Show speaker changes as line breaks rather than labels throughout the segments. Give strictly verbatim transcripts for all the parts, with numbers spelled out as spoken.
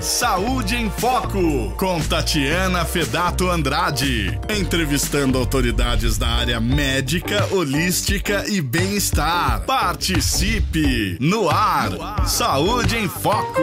Saúde em Foco, com Tatiana Fedato Andrade. Entrevistando autoridades da área médica, holística e bem-estar. Participe! No ar, no ar. Saúde em Foco.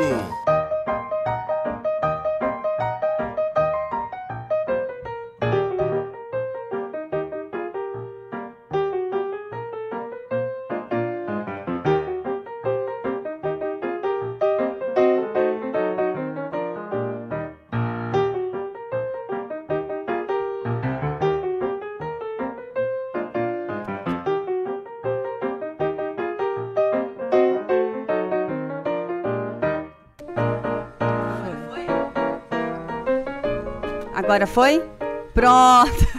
Agora foi? Pronto.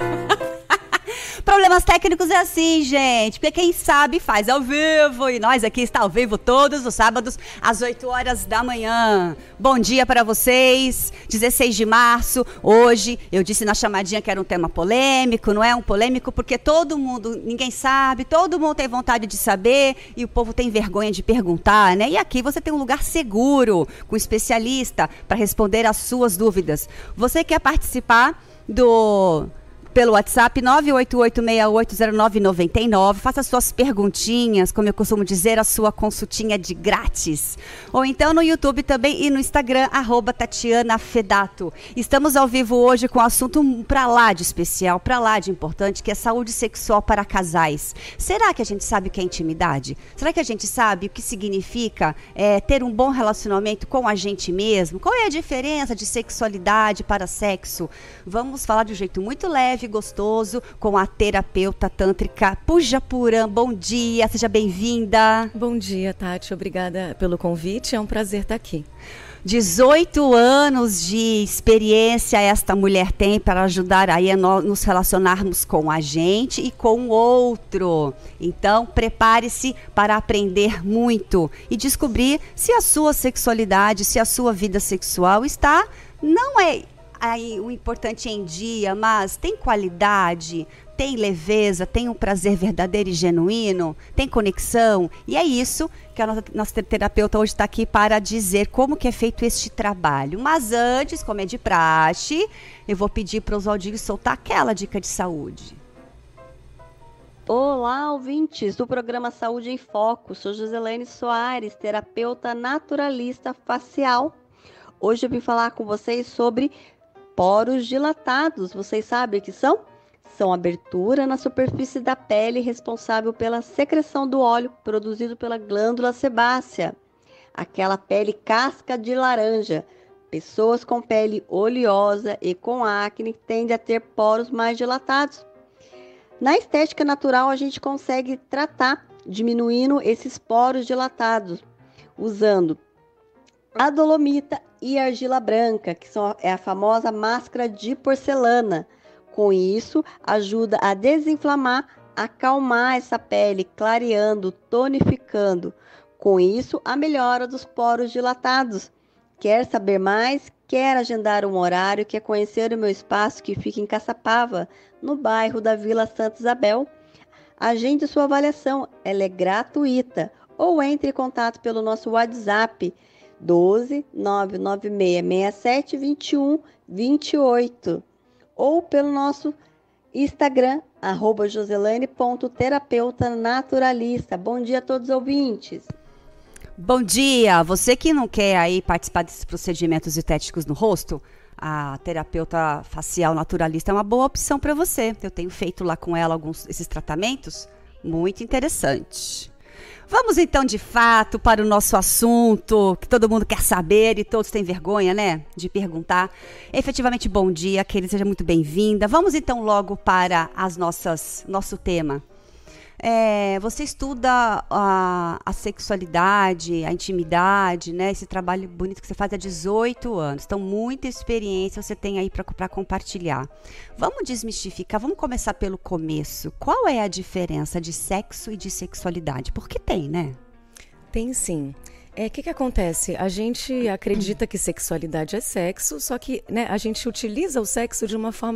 Problemas técnicos é assim, gente, porque quem sabe faz ao vivo, e nós aqui está ao vivo todos os sábados às oito horas da manhã. Bom dia para vocês, dezesseis de março, hoje eu disse na chamadinha que era um tema polêmico, não é um polêmico porque todo mundo, ninguém sabe, todo mundo tem vontade de saber e o povo tem vergonha de perguntar, né? E aqui você tem um lugar seguro, com um especialista para responder às suas dúvidas. Você quer participar do... pelo WhatsApp nove oito oito seis oito zero nove nove nove, faça suas perguntinhas, como eu costumo dizer, a sua consultinha de grátis. Ou então no YouTube também e no Instagram, arroba Tatiana Fedato. Estamos ao vivo hoje com um assunto pra lá de especial, pra lá de importante, que é saúde sexual para casais. Será que a gente sabe o que é intimidade? Será que a gente sabe o que significa é, ter um bom relacionamento com a gente mesmo? Qual é a diferença de sexualidade para sexo? Vamos falar de um jeito muito leve, gostoso, com a terapeuta tântrica Pooja Pooran. Bom dia, seja bem-vinda.
Bom dia, Tati, obrigada pelo convite, é um prazer estar aqui.
dezoito anos de experiência esta mulher tem para ajudar aí a nós nos relacionarmos com a gente e com o outro. Então, prepare-se para aprender muito e descobrir se a sua sexualidade, se a sua vida sexual está, não é aí o importante em dia, mas tem qualidade, tem leveza, tem um prazer verdadeiro e genuíno, tem conexão. E é isso que a nossa, nossa terapeuta hoje está aqui para dizer como que é feito este trabalho. Mas antes, como é de praxe, eu vou pedir para os Oswaldinho soltar aquela dica de saúde.
Olá, ouvintes do programa Saúde em Foco. Sou Joselene Soares, terapeuta naturalista facial. Hoje eu vim falar com vocês sobre poros dilatados. Vocês sabem o que são? São abertura na superfície da pele responsável pela secreção do óleo produzido pela glândula sebácea. Aquela pele casca de laranja. Pessoas com pele oleosa e com acne tendem a ter poros mais dilatados. Na estética natural, a gente consegue tratar diminuindo esses poros dilatados, usando a dolomita e a argila branca, que são, é a famosa máscara de porcelana. Com isso, ajuda a desinflamar, acalmar essa pele, clareando, tonificando. Com isso, a melhora dos poros dilatados. Quer saber mais? Quer agendar um horário? Quer conhecer o meu espaço que fica em Caçapava, no bairro da Vila Santa Isabel? Agende sua avaliação, ela é gratuita. Ou entre em contato pelo nosso WhatsApp, doze, nove nove seis, seis sete, vinte e um, vinte e oito. Ou pelo nosso Instagram, arroba joselane ponto terapeuta naturalista. Bom dia a todos os ouvintes.
Bom dia! Você que não quer aí participar desses procedimentos estéticos no rosto, a terapeuta facial naturalista é uma boa opção para você. Eu tenho feito lá com ela alguns esses tratamentos, muito interessante. Vamos então, de fato, para o nosso assunto, que todo mundo quer saber e todos têm vergonha, né, de perguntar. Efetivamente, bom dia, querida, seja muito bem-vinda. Vamos então logo para as nossas, nosso tema. É, você estuda a, a sexualidade, a intimidade, né? Esse trabalho bonito que você faz há dezoito anos. Então, muita experiência você tem aí para compartilhar. Vamos desmistificar, vamos começar pelo começo. Qual é a diferença de sexo e de sexualidade? Porque tem, né?
Tem sim. É, o que que acontece? A gente acredita que sexualidade é sexo, só que, né, a gente utiliza o sexo de uma forma que eu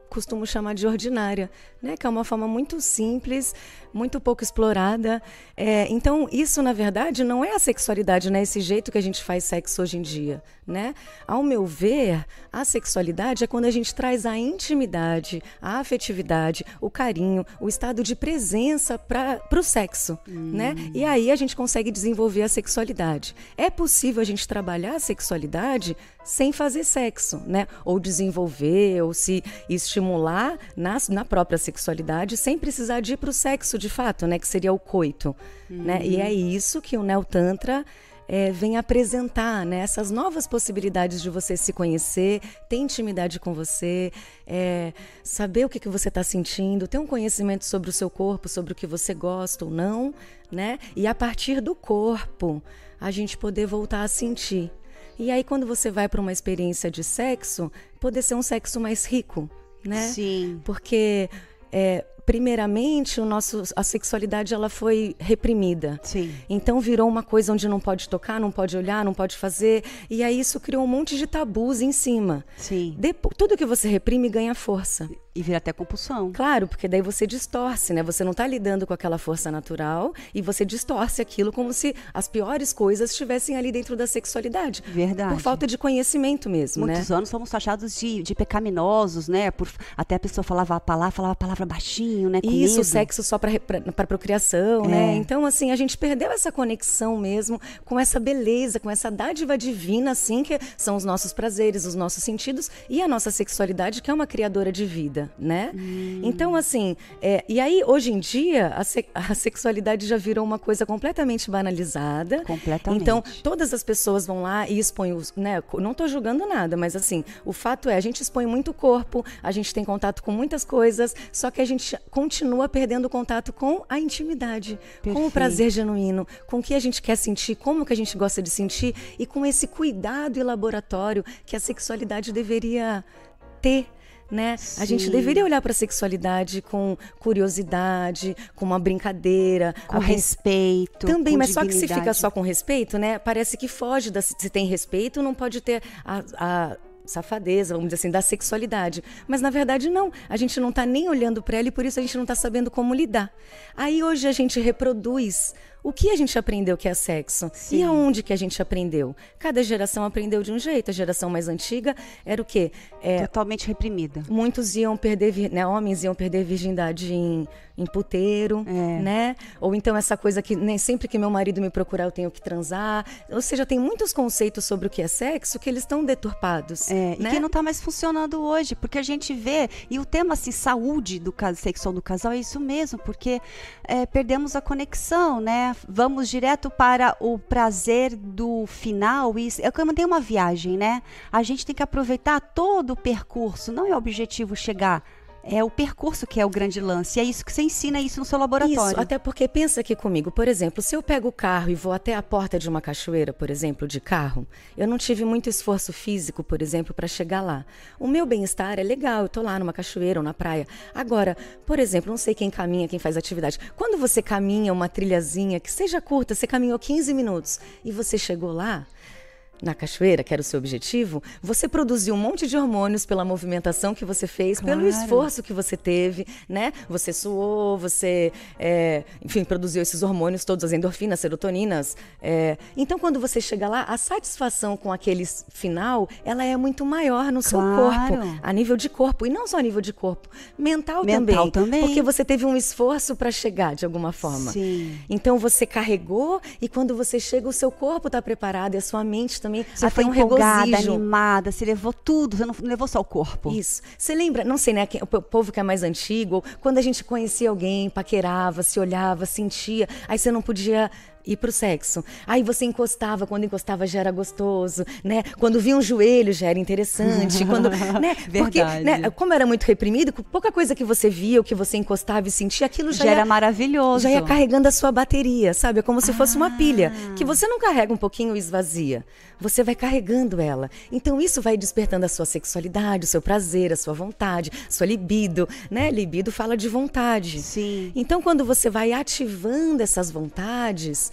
costumo chamar de ordinária, né? Que é uma forma muito simples, muito pouco explorada. É, então, isso, na verdade, não é a sexualidade, né? Esse jeito que a gente faz sexo hoje em dia, né? Ao meu ver, a sexualidade é quando a gente traz a intimidade, a afetividade, o carinho, o estado de presença para o sexo, hum. né? E aí a gente consegue desenvolver a sexualidade. É possível a gente trabalhar a sexualidade sem fazer sexo, né? Ou desenvolver, ou se estimular na, na própria sexualidade sem precisar de ir para o sexo de fato, né? Que seria o coito, hum. né? E é isso que o Neo Tantra É, vem apresentar, né, essas novas possibilidades de você se conhecer, ter intimidade com você, é, saber o que, que você está sentindo, ter um conhecimento sobre o seu corpo, sobre o que você gosta ou não, né? E a partir do corpo, a gente poder voltar a sentir. E aí, quando você vai para uma experiência de sexo, poder ser um sexo mais rico, né?
Sim.
Porque... É, primeiramente, o nosso, a sexualidade ela foi reprimida.
Sim.
Então virou uma coisa onde não pode tocar, não pode olhar, não pode fazer. E aí isso criou um monte de tabus em cima.
Sim.
Depois, tudo que você reprime ganha força.
E vira até compulsão.
Claro, porque daí você distorce, né? Você não está lidando com aquela força natural e você distorce aquilo como se as piores coisas estivessem ali dentro da sexualidade.
Verdade.
Por falta de conhecimento mesmo,
Muitos
né?
anos fomos taxados de, de pecaminosos, né? Por, até a pessoa falava a palavra, falava a palavra baixinho, né? Com
Isso,
medo.
sexo só para procriação,
É.
né? Então, assim, a gente perdeu essa conexão mesmo com essa beleza, com essa dádiva divina, assim, que são os nossos prazeres, os nossos sentidos e a nossa sexualidade, que é uma criadora de vida, né? Hum. Então, assim, é, e aí, hoje em dia, a, se, a sexualidade já virou uma coisa completamente banalizada.
Completamente.
Então, todas as pessoas vão lá e expõem os, né? Não estou julgando nada, mas assim, o fato é, a gente expõe muito o corpo, a gente tem contato com muitas coisas, só que a gente continua perdendo contato com a intimidade,
Perfeito.
Com o prazer genuíno, com o que a gente quer sentir, como que a gente gosta de sentir e com esse cuidado e laboratório que a sexualidade deveria ter. Né? A gente deveria olhar para a sexualidade com curiosidade, com uma brincadeira,
com
a
respeito.
Também,
com
mas só que se
dignidade.
fica só com respeito, né? Parece que foge da, se tem respeito, não pode ter a, a safadeza, vamos dizer assim, da sexualidade. Mas na verdade não, a gente não está nem olhando para ela e por isso a gente não está sabendo como lidar. Aí hoje a gente reproduz o que a gente aprendeu que é sexo.
Sim.
E aonde que a gente aprendeu? Cada geração aprendeu de um jeito. A geração mais antiga era o quê? É,
Totalmente reprimida.
muitos iam perder, vir- né, homens iam perder virgindade em, em puteiro,
É.
né? Ou então essa coisa que nem sempre que meu marido me procurar eu tenho que transar. Ou seja, tem muitos conceitos sobre o que é sexo que eles estão deturpados.
É,
né?
E que não está mais funcionando hoje, porque a gente vê, e o tema assim, saúde do caso sexual do casal é isso mesmo, porque é, perdemos a conexão, né? Vamos direto para o prazer do final, e é como tem uma viagem, né? A gente tem que aproveitar todo o percurso, não é o objetivo chegar, é o percurso que é o grande lance, e é isso que você ensina isso no seu laboratório.
Isso, até porque pensa aqui comigo, por exemplo, se eu pego o carro e vou até a porta de uma cachoeira, por exemplo, de carro, eu não tive muito esforço físico, por exemplo, para chegar lá. O meu bem-estar é legal, eu tô lá numa cachoeira ou na praia. Agora, por exemplo, não sei quem caminha, quem faz atividade. Quando você caminha uma trilhazinha, que seja curta, você caminhou quinze minutos e você chegou lá, na cachoeira, que era o seu objetivo, você produziu um monte de hormônios pela movimentação que você fez,
Claro.
pelo esforço que você teve, né? Você suou, você, é, enfim, produziu esses hormônios todos, as endorfinas, serotoninas. É. Então, quando você chega lá, a satisfação com aquele final, ela é muito maior no seu
Claro.
corpo, a nível de corpo, e não só a nível de corpo, mental,
Mental
também,
também.
porque você teve um esforço para chegar, de alguma forma.
Sim.
Então, você carregou, e quando você chega, o seu corpo está preparado, e a sua mente também.
Você
até
foi
um
empolgada,
regozijo.
animada, você levou tudo, você não levou só o corpo.
Isso. Você lembra, não sei, né, quem- o povo que é mais antigo, quando a gente conhecia alguém, paquerava, se olhava, sentia, aí você não podia ir pro sexo. Aí você encostava, quando encostava já era gostoso, né? Quando via um joelho já era interessante, quando, né? Porque,
Verdade.
né, como era muito reprimido, pouca coisa que você via, o que você encostava e sentia, aquilo já,
Já
ia,
era maravilhoso.
já ia carregando a sua bateria, sabe? É como se fosse uma
Ah.
pilha, que você não carrega um pouquinho e esvazia. Você vai carregando ela. Então isso vai despertando a sua sexualidade, o seu prazer, a sua vontade, a sua libido, né? Libido fala de vontade.
Sim.
Então quando você vai ativando essas vontades,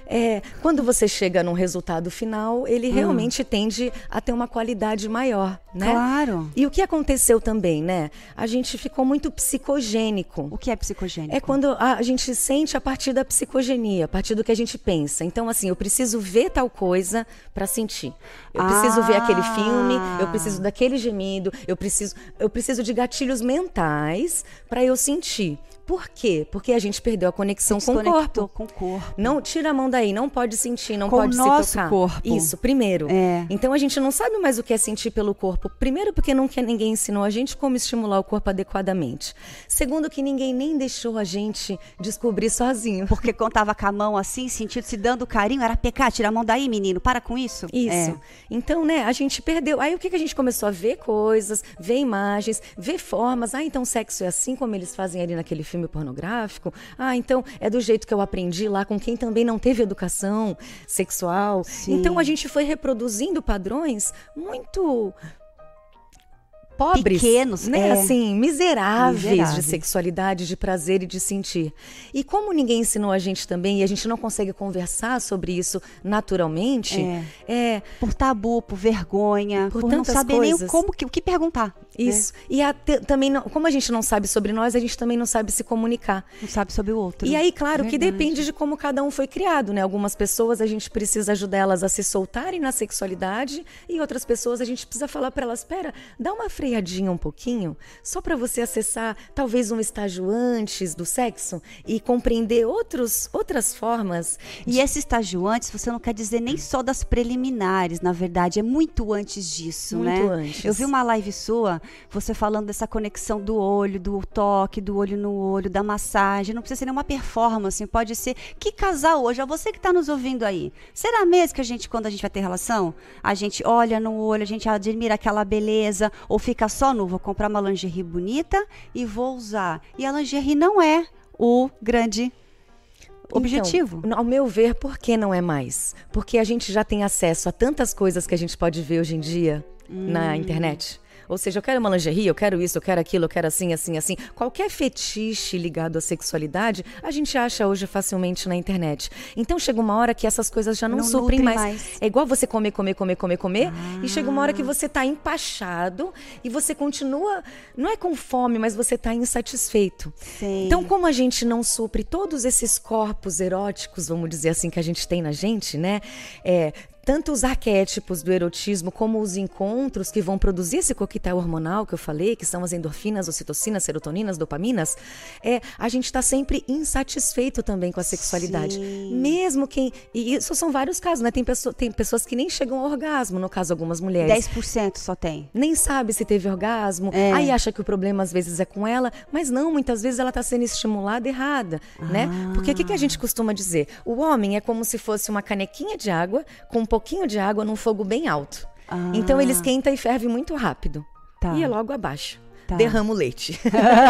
é, quando você chega num resultado final, ele realmente hum. tende a ter uma qualidade maior, né?
Claro.
E o que aconteceu também, né? A gente ficou muito psicogênico.
O que é psicogênico?
É quando a, a gente sente a partir da psicogenia, a partir do que a gente pensa. Então, assim, eu preciso ver tal coisa para sentir. Eu ah. preciso ver aquele filme, eu preciso daquele gemido, eu preciso, eu preciso de gatilhos mentais para eu sentir. Por quê? Porque a gente perdeu a conexão com o corpo.
com o corpo.
Não tira a mão daí, não pode sentir, não
com
pode
o nosso
se tocar.
Corpo.
Isso, primeiro.
É.
Então a gente não sabe mais o que é sentir pelo corpo. Primeiro, porque nunca ninguém ensinou a gente como estimular o corpo adequadamente. Segundo, que ninguém nem deixou a gente descobrir sozinho.
Porque quando tava com a mão assim, sentindo, se dando carinho, era pecado. Tira a mão daí, menino, para com isso.
Isso.
É.
Então, né, a gente perdeu. Aí o que, que a gente começou a ver coisas, ver imagens, ver formas. Ah, então sexo é assim como eles fazem ali naquele filme pornográfico. Ah, então é do jeito que eu aprendi lá com quem também não teve educação sexual.
Sim.
Então a gente foi reproduzindo padrões muito pobres,
pequenos,
né?
É.
Assim, miseráveis,
miseráveis
de sexualidade, de prazer e de sentir. E como ninguém ensinou a gente também, e a gente não consegue conversar sobre isso naturalmente,
é,
é
por tabu, por vergonha,
por,
por
tantas
não saber
coisas.
nem como, o que perguntar.
Isso.
Né?
E a, te, também, não, como a gente não sabe sobre nós, a gente também não sabe se comunicar.
Não sabe sobre o outro.
E aí, claro,
Verdade.
que depende de como cada um foi criado, né? Algumas pessoas a gente precisa ajudar elas a se soltarem na sexualidade e outras pessoas a gente precisa falar para elas, espera, dá uma freadinha um pouquinho, só para você acessar talvez um estágio antes do sexo e compreender outros, outras formas.
E de... esse estágio antes, você não quer dizer nem só das preliminares, na verdade, é muito antes disso,
muito
né?
Muito antes.
Eu vi uma live sua, você falando dessa conexão do olho, do toque, do olho no olho, da massagem. Não precisa ser nenhuma performance, pode ser. Que casal hoje? É você que está nos ouvindo aí. Será mesmo que a gente, quando a gente vai ter relação, a gente olha no olho, a gente admira aquela beleza, ou fica só no, vou comprar uma lingerie bonita e vou usar. E a lingerie não é o grande objetivo.
Então, ao meu ver, por que não é mais? Porque a gente já tem acesso a tantas coisas que a gente pode ver hoje em dia hum. na internet. Ou seja, eu quero uma lingerie, eu quero isso, eu quero aquilo, eu quero assim, assim, assim. Qualquer fetiche ligado à sexualidade, a gente acha hoje facilmente na internet. Então chega uma hora que essas coisas já não, não suprem mais. mais. É igual você comer, comer, comer, comer, comer. Ah. E chega uma hora que você está empachado e você continua, não é com fome, mas você está insatisfeito.
Sim.
Então, como a gente não supre todos esses corpos eróticos, vamos dizer assim, que a gente tem na gente, né? É... Tanto os arquétipos do erotismo como os encontros que vão produzir esse coquetel hormonal que eu falei, que são as endorfinas, ocitocinas, serotoninas, dopaminas, é, a gente está sempre insatisfeito também com a sexualidade.
Sim.
Mesmo quem... E isso são vários casos, né? Tem, pessoa, tem pessoas que nem chegam ao orgasmo, no caso, algumas mulheres.
dez por cento só tem.
Nem sabe se teve orgasmo,
é.
aí acha que o problema às vezes é com ela, mas não, muitas vezes ela está sendo estimulada errada,
ah.
né? Porque o que, que a gente costuma dizer? O homem é como se fosse uma canequinha de água com um pouquinho de água num fogo bem alto.
Ah.
Então ele esquenta e ferve muito rápido.
Tá.
E é logo abaixo.
Tá.
Derrama o leite.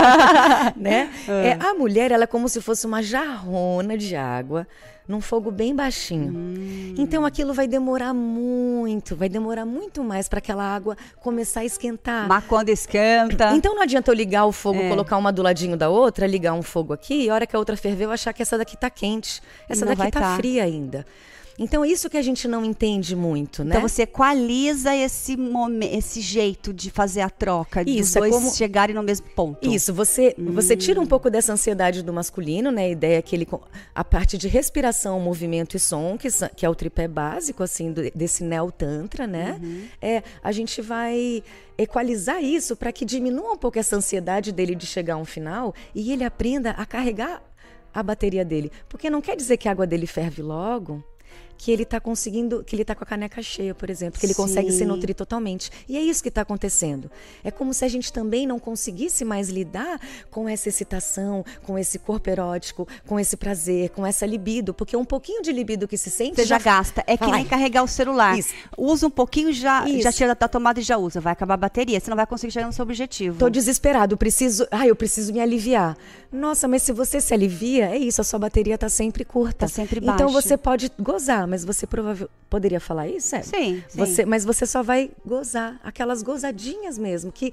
Né? É. É, a mulher, ela é como se fosse uma jarrona de água num fogo bem baixinho.
Hum.
Então aquilo vai demorar muito, vai demorar muito mais para aquela água começar a esquentar.
Mas quando esquenta...
Então não adianta eu ligar o fogo,
é.
colocar uma do ladinho da outra, ligar um fogo aqui, e a hora que a outra ferver eu achar que essa daqui tá quente. Essa
não
daqui tá,
tá
fria ainda. Então, isso que a gente não entende muito, né?
Então, você equaliza esse, momen- esse jeito de fazer a troca, de os
Isso,
dois
é como...
chegarem no mesmo ponto.
Isso, você,
hum.
você tira um pouco dessa ansiedade do masculino, né? A ideia é que ele, a parte de respiração, movimento e som, que, que é o tripé básico, assim, do, desse neo-tantra, né?
Uhum.
É, a gente vai equalizar isso para que diminua um pouco essa ansiedade dele de chegar a um final e ele aprenda a carregar a bateria dele. Porque não quer dizer que a água dele ferve logo, que ele está conseguindo, que ele está com a caneca cheia, por exemplo, que ele
Sim.
consegue se nutrir totalmente. E é isso que está acontecendo. É como se a gente também não conseguisse mais lidar com essa excitação, com esse corpo erótico, com esse prazer, com essa libido, porque um pouquinho de libido que se sente...
Você já, já gasta. É que
vai.
nem carregar o celular.
Isso.
Usa um pouquinho, já,
Isso.
já tira da tomada e já usa. Vai acabar a bateria, você não vai conseguir chegar no seu objetivo.
Tô desesperado, preciso... Ah, eu preciso me aliviar. Nossa, mas se você se alivia, é isso, a sua bateria está sempre curta.
Está sempre baixa.
Então você pode gozar, mas você provavelmente... Poderia falar isso? É?
Sim, sim.
Você, mas você só vai gozar, aquelas gozadinhas mesmo, que...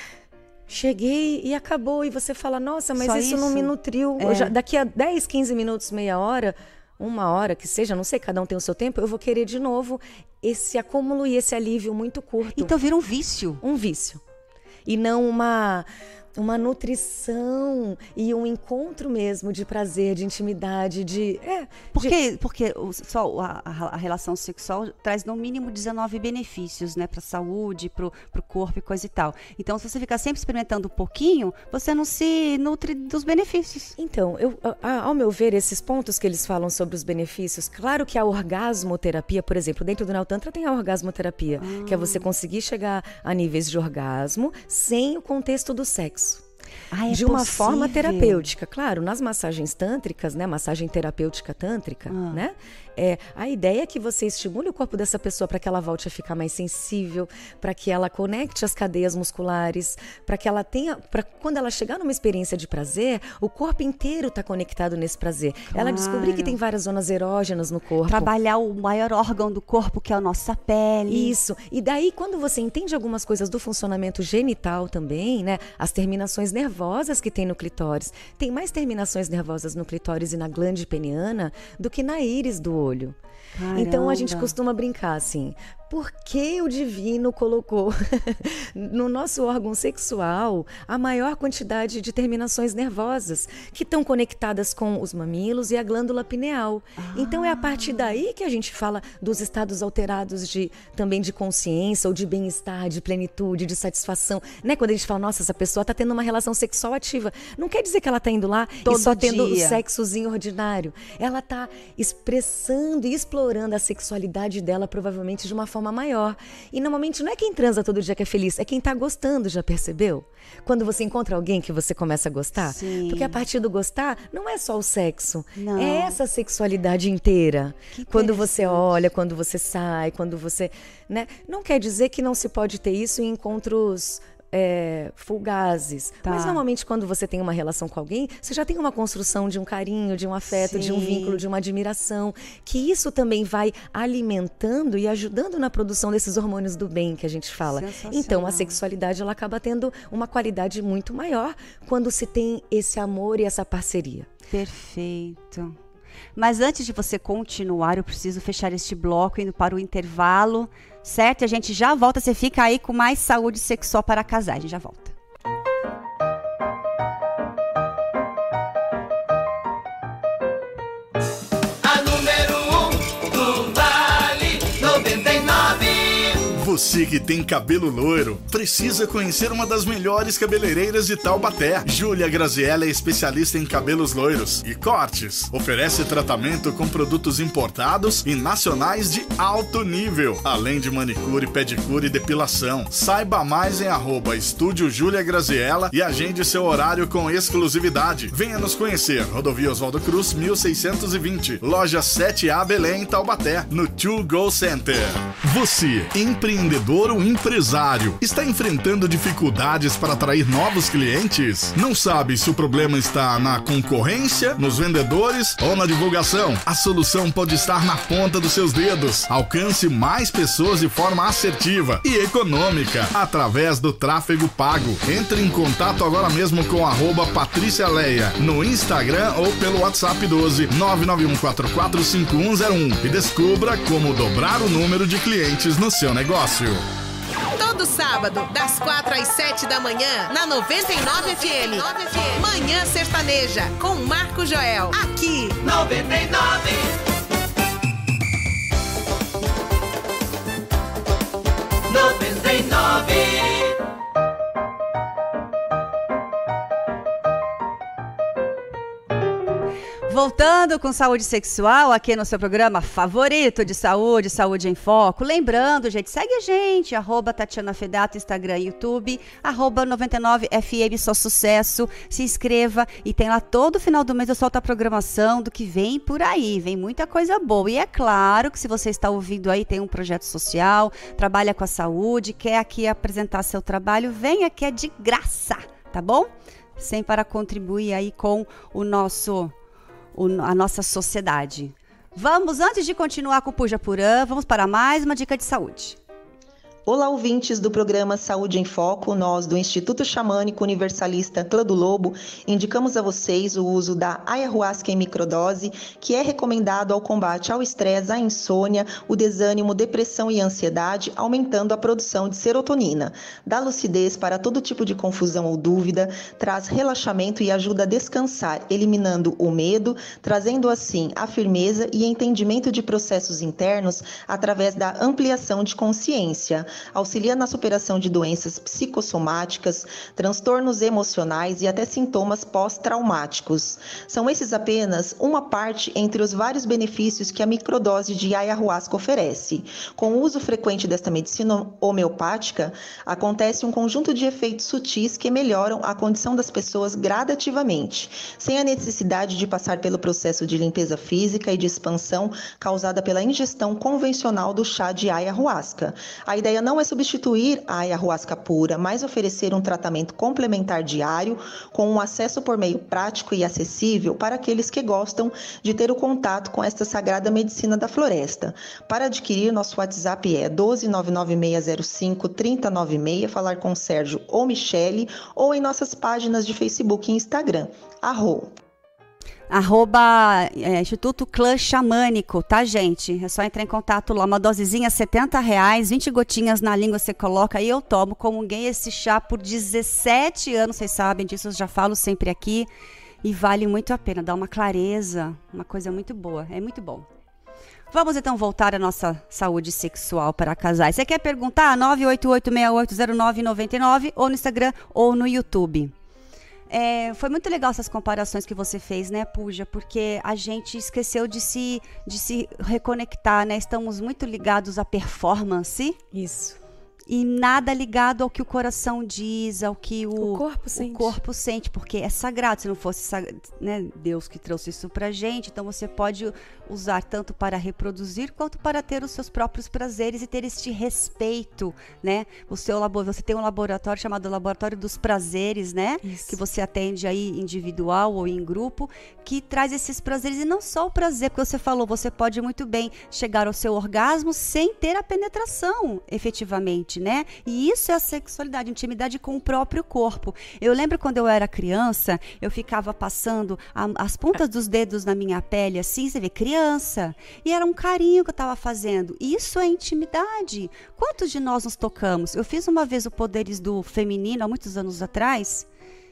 Cheguei e acabou, e você fala, nossa, mas isso, isso não me nutriu.
É.
Eu já, daqui a dez, quinze minutos, meia hora, uma hora que seja, não sei, cada um tem o seu tempo, eu vou querer de novo esse acúmulo e esse alívio muito curto.
Então vira um vício.
Um vício. E não uma... uma nutrição e um encontro mesmo de prazer, de intimidade, de... É,
porque
de...
porque o, só a, a relação sexual traz no mínimo dezenove benefícios, né? Para a saúde, para o corpo e coisa e tal. Então, se você ficar sempre experimentando um pouquinho, você não se nutre dos benefícios.
Então, eu, a, ao meu ver, esses pontos que eles falam sobre os benefícios, claro que a orgasmoterapia, por exemplo, dentro do Neotantra tem a orgasmoterapia, ah. que é você conseguir chegar a níveis de orgasmo sem o contexto do sexo. Ah, é de uma possível. Forma terapêutica. Claro, nas massagens tântricas, né, massagem terapêutica tântrica, ah. né, é, a ideia é que você estimule o corpo dessa pessoa para que ela volte a ficar mais sensível, para que ela conecte as cadeias musculares, para que ela tenha, para quando ela chegar numa experiência de prazer, o corpo inteiro está conectado nesse prazer. Claro. Ela descobrir que tem várias zonas erógenas no corpo.
Trabalhar o maior órgão do corpo, que é a nossa pele.
Isso. E daí, quando você entende algumas coisas do funcionamento genital também, né, as terminações nervosas que tem no clitóris, tem mais terminações nervosas no clitóris e na glande peniana do que na íris do olho. Caramba. Então a gente costuma brincar assim, por que o divino colocou no nosso órgão sexual a maior quantidade de terminações nervosas que estão conectadas com os mamilos e a glândula pineal? Ah. Então é a partir daí que a gente fala dos estados alterados de, também de consciência ou de bem-estar, de plenitude, de satisfação, né? Quando a gente fala, nossa, essa pessoa está tendo uma relação sexual ativa, não quer dizer que ela está indo lá Todo e só dia. Tendo o sexozinho ordinário. Ela está expressando e explorando a sexualidade dela provavelmente de uma forma maior. E normalmente não é quem transa todo dia que é feliz, é quem tá gostando, já percebeu? Quando você encontra alguém que você começa a gostar. Sim. Porque a partir do gostar, não é só o sexo, não. É essa sexualidade inteira. Que quando você olha, quando você sai, quando você... né? Não quer dizer que não se pode ter isso em encontros... É, fugazes, tá. Mas normalmente quando você tem uma relação com alguém, você já tem uma construção de um carinho, de um afeto, Sim. de um vínculo, de uma admiração, que isso também vai alimentando e ajudando na produção desses hormônios do bem que a gente fala. Então a sexualidade ela acaba tendo uma qualidade muito maior quando se tem esse amor e essa parceria.
Perfeito. Mas antes de você continuar, eu preciso fechar este bloco indo para o intervalo, certo? E a gente já volta, você fica aí com mais saúde sexual para casar, a gente já volta.
A número um do Vale noventa e nove.
Você que tem cabelo loiro, precisa conhecer uma das melhores cabeleireiras de Taubaté. Júlia Graziella é especialista em cabelos loiros e cortes. Oferece tratamento com produtos importados e nacionais de alto nível, além de manicure, pedicure e depilação. Saiba mais em arroba Estúdio Júlia Graziella e agende seu horário com exclusividade. Venha nos conhecer. Rodovia Oswaldo Cruz, mil seiscentos e vinte. Loja sete A, Belém, Taubaté, no To Go Center. Você, empreendedor ou empresário, está enfrentando dificuldades para atrair novos clientes? Não sabe se o problema está na concorrência, nos vendedores ou na divulgação? A solução pode estar na ponta dos seus dedos. Alcance mais pessoas de forma assertiva e econômica através do tráfego pago. Entre em contato agora mesmo com arroba Patrícia Leia no Instagram ou pelo WhatsApp doze nove nove um quatro quatro cinco um zero um e descubra como dobrar o número de clientes no seu negócio.
Todo sábado, das quatro às sete da manhã, na noventa e nove F M. Manhã Sertaneja, com Marco Joel. Aqui,
noventa e nove. noventa e nove.
Voltando com saúde sexual aqui no seu programa favorito de saúde, Saúde em Foco. Lembrando, gente, segue a gente, arroba Tatiana Fedato, Instagram e YouTube, arroba noventa e nove F M, só sucesso. Se inscreva e tem lá todo final do mês eu solto a programação do que vem por aí. Vem muita coisa boa. E é claro que se você está ouvindo aí, tem um projeto social, trabalha com a saúde, quer aqui apresentar seu trabalho, venha que é de graça, tá bom? Sempre para contribuir aí com o nosso... O, a nossa sociedade. Vamos, antes de continuar com o Puja Purã, vamos para mais uma dica de saúde.
Olá, ouvintes do programa Saúde em Foco. Nós, do Instituto Xamânico Universalista Clã do Lobo, indicamos a vocês o uso da ayahuasca em microdose, que é recomendado ao combate ao estresse, à insônia, o desânimo, depressão e ansiedade, aumentando a produção de serotonina. Dá lucidez para todo tipo de confusão ou dúvida, traz relaxamento e ajuda a descansar, eliminando o medo, trazendo assim a firmeza e entendimento de processos internos através da ampliação de consciência. Auxilia na superação de doenças psicossomáticas, transtornos emocionais e até sintomas pós-traumáticos. São esses apenas uma parte entre os vários benefícios que a microdose de ayahuasca oferece. Com o uso frequente desta medicina homeopática, acontece um conjunto de efeitos sutis que melhoram a condição das pessoas gradativamente, sem a necessidade de passar pelo processo de limpeza física e de expansão causada pela ingestão convencional do chá de ayahuasca. A ideia não é substituir a ayahuasca pura, mas oferecer um tratamento complementar diário com um acesso por meio prático e acessível para aqueles que gostam de ter o contato com esta sagrada medicina da floresta. Para adquirir, nosso WhatsApp é doze nove nove seis zero cinco três zero nove seis, falar com Sérgio ou Michele, ou em nossas páginas de Facebook e Instagram. Arro.
Arroba é, Instituto Clã Xamânico, tá, gente? É só entrar em contato lá, uma dosezinha, setenta reais, vinte gotinhas na língua você coloca e eu tomo. Comunguei esse chá por dezessete anos, vocês sabem disso, eu já falo sempre aqui. E vale muito a pena, dá uma clareza, uma coisa muito boa, é muito bom. Vamos então voltar à nossa saúde sexual para casais. Você quer perguntar? nove oito oito seis oito zero nove nove nove ou no Instagram ou no YouTube. É, foi muito legal essas comparações que você fez, né, Puja? Porque a gente esqueceu de se, de se reconectar, né? Estamos muito ligados à performance.
Isso.
E nada ligado ao que o coração diz, ao que o,
o corpo sente.
O corpo sente, porque é sagrado. Se não fosse sag... né, Deus que trouxe isso pra gente, então você pode usar tanto para reproduzir quanto para ter os seus próprios prazeres e ter este respeito, né? O seu labor... Você tem um laboratório chamado Laboratório dos Prazeres, né? Isso. Que você atende aí individual ou em grupo, que traz esses prazeres. E não só o prazer, porque você falou, você pode muito bem chegar ao seu orgasmo sem ter a penetração, efetivamente, né? E isso é a sexualidade, intimidade com o próprio corpo. Eu lembro quando eu era criança, eu ficava passando a, as pontas dos dedos na minha pele, assim, você vê, criança. E era um carinho que eu estava fazendo. Isso é intimidade. Quantos de nós nos tocamos? Eu fiz uma vez o Poderes do Feminino, há muitos anos atrás,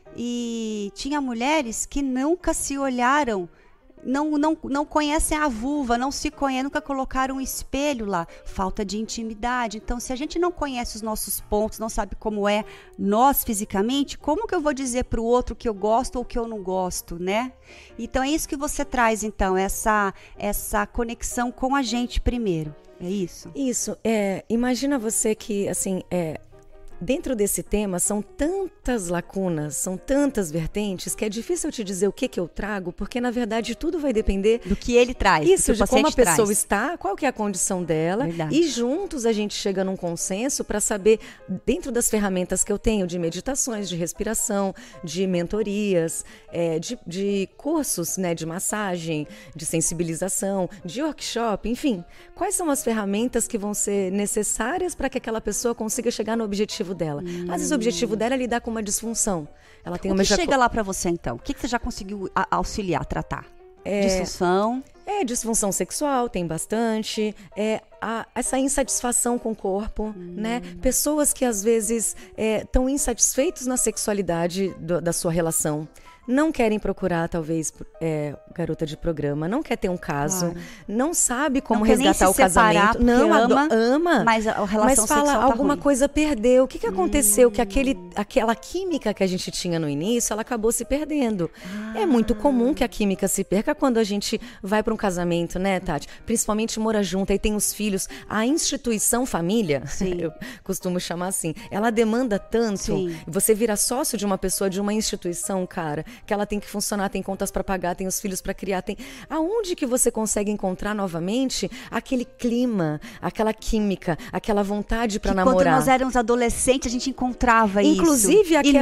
e tinha mulheres que nunca se olharam, Não, não, não conhecem a vulva, não se conhecem, nunca colocaram um espelho lá. Falta de intimidade. Então, se a gente não conhece os nossos pontos, não sabe como é nós fisicamente, como que eu vou dizer para o outro que eu gosto ou que eu não gosto, né? Então, é isso que você traz, então, essa, essa conexão com a gente primeiro. É isso?
Isso. É, imagina você que, assim, é, dentro desse tema são tantas lacunas, são tantas vertentes, que é difícil eu te dizer o que que eu trago, porque na verdade tudo vai depender
do que ele traz.
Isso,
do que o
de como a pessoa
traz.
está, qual que é a condição dela.
Verdade.
E juntos a gente chega num consenso para saber, dentro das ferramentas que eu tenho de meditações, de respiração, de mentorias, é, de, de cursos, né, de massagem, de sensibilização, de workshop, enfim, quais são as ferramentas que vão ser necessárias para que aquela pessoa consiga chegar no objetivo dela. Hum. Às vezes o objetivo dela é lidar com uma disfunção. Ela tem
o
uma
que chega lá para você então? O que, que você já conseguiu a, auxiliar, tratar?
É,
disfunção?
É, disfunção sexual, tem bastante. É, a, essa insatisfação com o corpo, hum. né? Pessoas que às vezes estão é, insatisfeitos na sexualidade do, da sua relação. Não querem procurar, talvez, é, garota de programa, não quer ter um caso, claro. Não sabe como não resgatar o casamento. Não,
ama,
ama,
mas a relação
mas fala
sexual
alguma
tá
coisa perdeu. O que, que aconteceu?
Hum.
Que aquele, aquela química que a gente tinha no início, ela acabou se perdendo. Ah. É muito comum que a química se perca quando a gente vai para um casamento, né, Tati? Principalmente mora junto, aí tem os filhos. A instituição família, eu costumo chamar assim, ela demanda tanto. Sim. Você vira sócio de uma pessoa, de uma instituição, cara, que ela tem que funcionar, tem contas para pagar, tem os filhos para criar, tem... Aonde que você consegue encontrar novamente aquele clima, aquela química, aquela vontade para namorar?
Quando nós éramos adolescentes, a gente encontrava
Inclusive,
isso.
Inclusive...
E não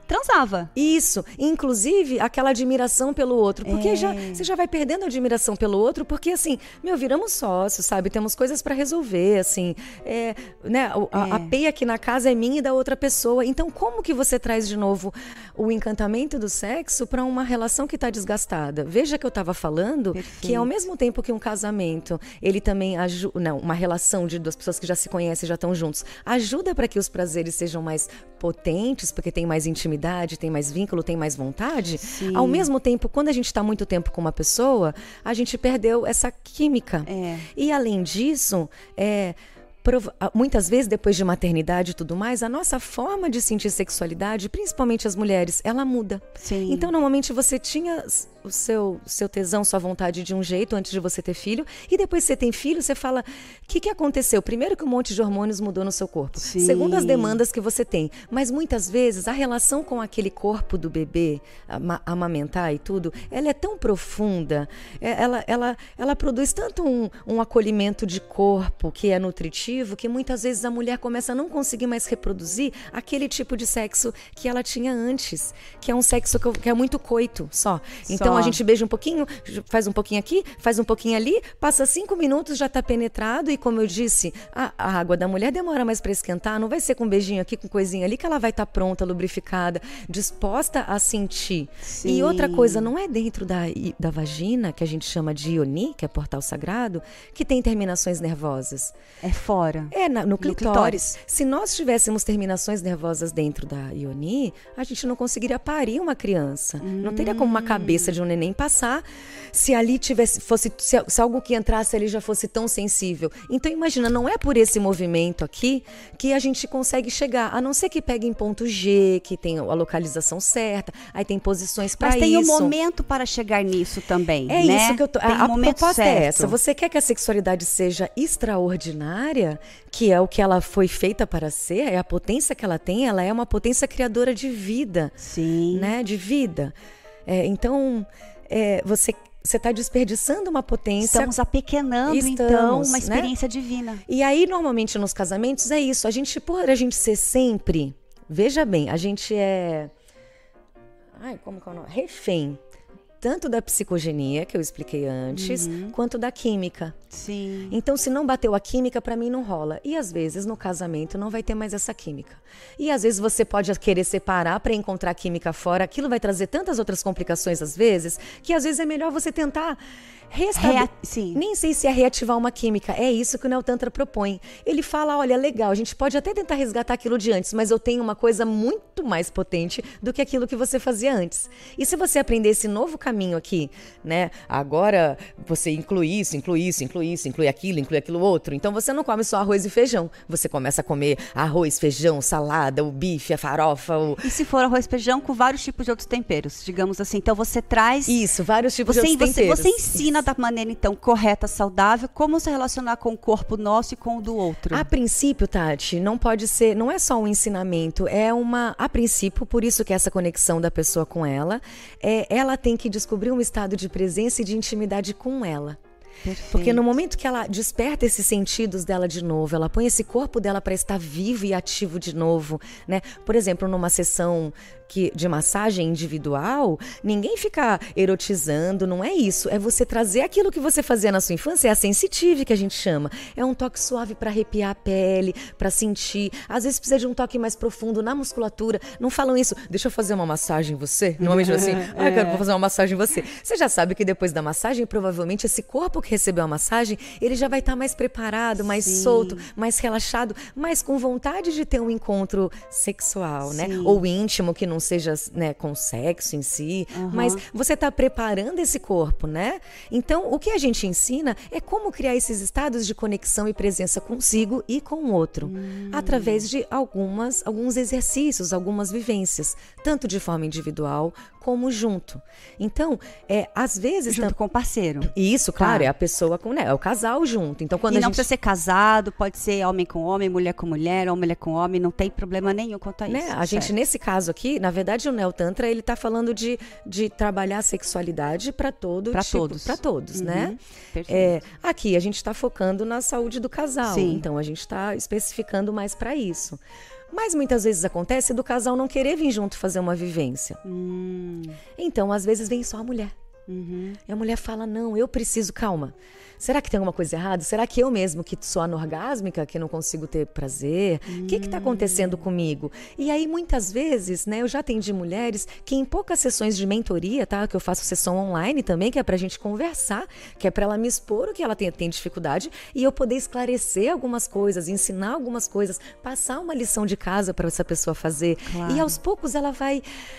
transava.
Isso, inclusive aquela admiração pelo outro, porque
É.
já, você já vai perdendo a admiração pelo outro, porque assim, meu, viramos sócios, sabe, temos coisas pra resolver, assim, é, né, o- a,
É.
a peia aqui na casa é minha e da outra pessoa, então como que você traz de novo o encantamento do sexo pra uma relação que tá desgastada? Veja que eu tava falando
Perfeito.
que ao mesmo tempo que um casamento, ele também ajuda, não, uma relação de duas pessoas que já se conhecem, já estão juntos, ajuda para que os prazeres sejam mais potentes, porque tem mais intimidade, tem mais vínculo, tem mais vontade.
Sim.
Ao mesmo tempo, quando a gente está muito tempo com uma pessoa, a gente perdeu essa química.
É.
E além disso, é, prova- muitas vezes depois de maternidade e tudo mais, a nossa forma de sentir sexualidade, principalmente as mulheres, ela muda.
Sim.
Então, normalmente você tinha s- o seu, seu tesão, sua vontade de um jeito antes de você ter filho, e depois que você tem filho, você fala, o que, que aconteceu? Primeiro que um monte de hormônios mudou no seu corpo.
Sim.
Segundo as demandas que você tem. Mas muitas vezes a relação com aquele corpo do bebê, ama- amamentar e tudo, ela é tão profunda, é- ela, ela, ela produz tanto um, um acolhimento de corpo que é nutritivo, que muitas vezes a mulher começa a não conseguir mais reproduzir aquele tipo de sexo que ela tinha antes, que é um sexo que, eu- que é muito coito só. Então
Só.
a gente beija um pouquinho, faz um pouquinho aqui, faz um pouquinho ali, passa cinco minutos, já está penetrado e, como eu disse, a, a água da mulher demora mais para esquentar, não vai ser com um beijinho aqui, com coisinha ali que ela vai estar pronta, lubrificada, disposta a sentir.
Sim.
E outra coisa, não é dentro da, i- da vagina, que a gente chama de ioni, que é portal sagrado, que tem terminações nervosas.
É fora.
É, na- no, clitóris.
clitóris.
Se nós tivéssemos terminações nervosas dentro da ioni, a gente não conseguiria parir uma criança. Não teria como uma cabeça de um neném passar se ali tivesse, fosse, se, se algo que entrasse ali já fosse tão sensível. Então imagina, não é por esse movimento aqui que a gente consegue chegar, a não ser que pegue em ponto G, que tem a localização certa, aí tem posições para
Mas
isso.
tem um momento para chegar nisso também,
É
né?
isso que eu tô.
Tem
A,
um
a
momento
proposta
certo.
é essa. Você quer que a sexualidade seja extraordinária, que é o que ela foi feita para ser, é a potência que ela tem, ela é uma potência criadora de vida,
Sim.
né? De vida. É, então, é, você você está desperdiçando uma potência.
Estamos apequenando, então,
Estamos,
uma
né?
experiência divina.
E aí, normalmente, nos casamentos, é isso. A gente, por a gente ser sempre... Veja bem, a gente é... Ai, como que é o nome? Refém. Tanto da psicogenia, que eu expliquei antes, quanto da química.
Sim.
Então, se não bateu a química, pra mim não rola. E às vezes, no casamento, não vai ter mais essa química. E às vezes você pode querer separar pra encontrar química fora. Aquilo vai trazer tantas outras complicações, às vezes, que às vezes é melhor você tentar restabelecer.
Rea- sim.
Nem sei se é reativar uma química. É isso que o Neotantra propõe. Ele fala, olha, legal, a gente pode até tentar resgatar aquilo de antes, mas eu tenho uma coisa muito mais potente do que aquilo que você fazia antes. E se você aprender esse novo caminho aqui, né? Agora você inclui isso, inclui isso, inclui isso, inclui aquilo, inclui aquilo outro. Então você não come só arroz e feijão. Você começa a comer arroz, feijão, salada, o bife, a farofa, o...
E se for arroz e feijão com vários tipos de outros temperos, digamos assim. Então você traz...
Isso, vários tipos
Você,
de outros
você,
temperos.
você ensina da maneira, então, correta, saudável, como se relacionar com o corpo nosso e com o do outro.
A princípio, Tati, não pode ser, não é só um ensinamento, é uma, a princípio, por isso que essa conexão da pessoa com ela, é, ela tem que descobrir um estado de presença e de intimidade com ela.
Perfeito.
Porque no momento que ela desperta esses sentidos dela de novo, ela põe esse corpo dela para estar vivo e ativo de novo, né? Por exemplo, numa sessão que, de massagem individual, ninguém fica erotizando, não é isso. É você trazer aquilo que você fazia na sua infância, é a sensitive que a gente chama. É um toque suave para arrepiar a pele, para sentir. Às vezes precisa de um toque mais profundo na musculatura. Não falam isso, deixa eu fazer uma massagem em você. Normalmente assim, ah, eu quero fazer uma massagem em você. Você já sabe que depois da massagem, provavelmente esse corpo que recebeu a massagem, ele já vai estar mais preparado, mais
Sim.
solto, mais relaxado, mais com vontade de ter um encontro sexual, né?
Sim.
Ou íntimo, que não seja, né, com sexo em si, mas você está preparando esse corpo, né? Então, o que a gente ensina é como criar esses estados de conexão e presença consigo e com o outro,
Hum.
através de algumas, alguns exercícios, algumas vivências, tanto de forma individual como junto. Então, é, às vezes...
Junto
tam-
com o parceiro.
E isso, claro,
Tá.
é a pessoa com, né? É o casal junto. Então, quando
e
a
não
gente...
precisa ser casado, pode ser homem com homem, mulher com mulher, ou mulher com homem, não tem problema nenhum quanto a isso.
Né? A gente, nesse caso aqui, na verdade, o Neotantra, ele tá falando de, de trabalhar a sexualidade para todo
pra
tipo.
todos.
Para todos,
uhum.
né?
É,
aqui, a gente está focando na saúde do casal.
Sim.
Então, a gente está especificando mais para isso. Mas muitas vezes acontece do casal não querer vir junto fazer uma vivência.
Hum.
Então, às vezes, vem só a mulher.
Uhum.
E a mulher fala, não, eu preciso, calma. Será que tem alguma coisa errada? Será que eu mesmo que sou anorgásmica, que não consigo ter prazer? O hum. que está acontecendo comigo? E aí, muitas vezes, né, eu já atendi mulheres que em poucas sessões de mentoria, tá? Que eu faço sessão online também, que é pra gente conversar, que é pra ela me expor o que ela tem, tem dificuldade e eu poder esclarecer algumas coisas, ensinar algumas coisas, passar uma lição de casa para essa pessoa fazer. Claro. E aos poucos ela vai...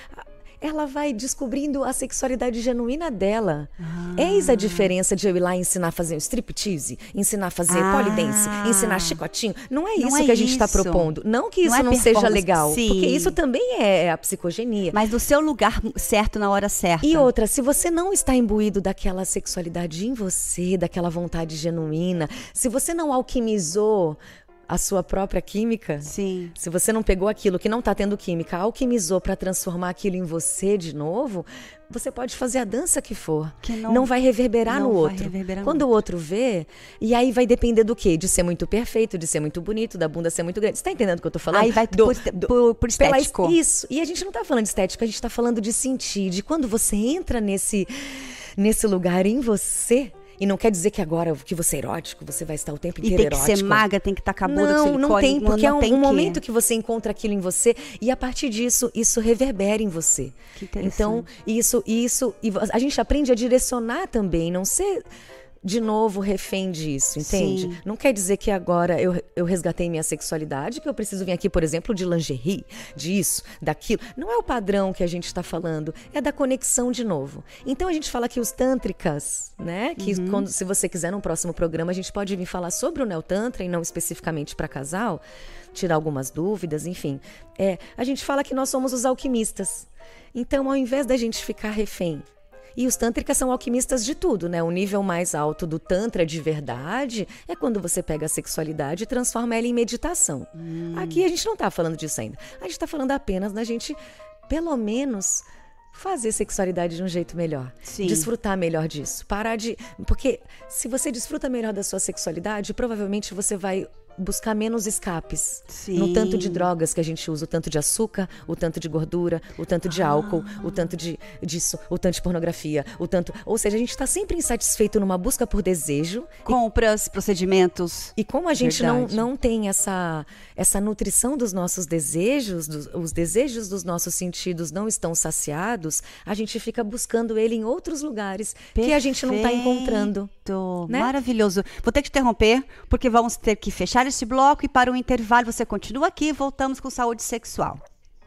ela vai descobrindo a sexualidade genuína dela. Ah. Eis a diferença de eu ir lá ensinar a fazer um striptease, ensinar a fazer ah. polidense, ensinar chicotinho. Não é isso não é que a gente está propondo. Não que isso não, não é seja legal, sim. porque isso também é a psicogenia.
Mas no seu lugar certo, na hora certa.
E outra, se você não está imbuído daquela sexualidade em você, daquela vontade genuína, se você não alquimizou a sua própria química,
sim.
se você não pegou aquilo que não está tendo química, alquimizou para transformar aquilo em você de novo, você pode fazer a dança que for. Que não, não vai reverberar não no outro.
Reverberar
Quando
no
o outro vê, e aí vai depender do quê? De ser muito perfeito, de ser muito bonito, da bunda ser muito grande. Você está entendendo o que eu estou falando?
Aí vai do, por, do, por, por estético.
Pela, isso. E a gente não está falando de estética, a gente está falando de sentir, de quando você entra nesse, nesse lugar em você. E não quer dizer que agora que você é erótico, você vai estar o tempo inteiro erótico.
E tem que ser magra, tem que estar cabuda,
não,
silicone.
Não, tem, porque
não
é um,
tem
um
que...
momento que você encontra aquilo em você e a partir disso, isso reverbera em você.
Que interessante.
Então, isso, isso, e a gente aprende a direcionar também, não ser... de novo, refém disso, entende?
Sim.
Não quer dizer que agora eu, eu resgatei minha sexualidade, que eu preciso vir aqui, por exemplo, de lingerie, disso, daquilo. Não é o padrão que a gente está falando, é da conexão de novo. Então a gente fala que os tântricas, né? Que
uhum.
quando, se você quiser, num próximo programa, a gente pode vir falar sobre o neotantra e não especificamente para casal, tirar algumas dúvidas, enfim. É, a gente fala que nós somos os alquimistas. Então, ao invés da gente ficar refém, e os tântricas são alquimistas de tudo, né? O nível mais alto do tantra de verdade é quando você pega a sexualidade e transforma ela em meditação. Hum. Aqui a gente não está falando disso ainda. A gente está falando apenas da gente, pelo menos, fazer sexualidade de um jeito melhor.
Sim.
Desfrutar melhor disso. Parar de... Porque se você desfruta melhor da sua sexualidade, provavelmente você vai... buscar menos escapes.
Sim.
No tanto de drogas que a gente usa, o tanto de açúcar, o tanto de gordura, o tanto de ah. álcool, o tanto de, disso, o tanto de pornografia, o tanto... Ou seja, a gente está sempre insatisfeito numa busca por desejo.
Compras, e, procedimentos.
E como a gente não, não tem essa, essa nutrição dos nossos desejos, dos, os desejos dos nossos sentidos não estão saciados, a gente fica buscando ele em outros lugares. Perfeito. Que a gente não está encontrando. Né?
Maravilhoso. Vou ter que te interromper, porque vamos ter que fechar esse bloco e para o intervalo você continua aqui e voltamos com saúde sexual.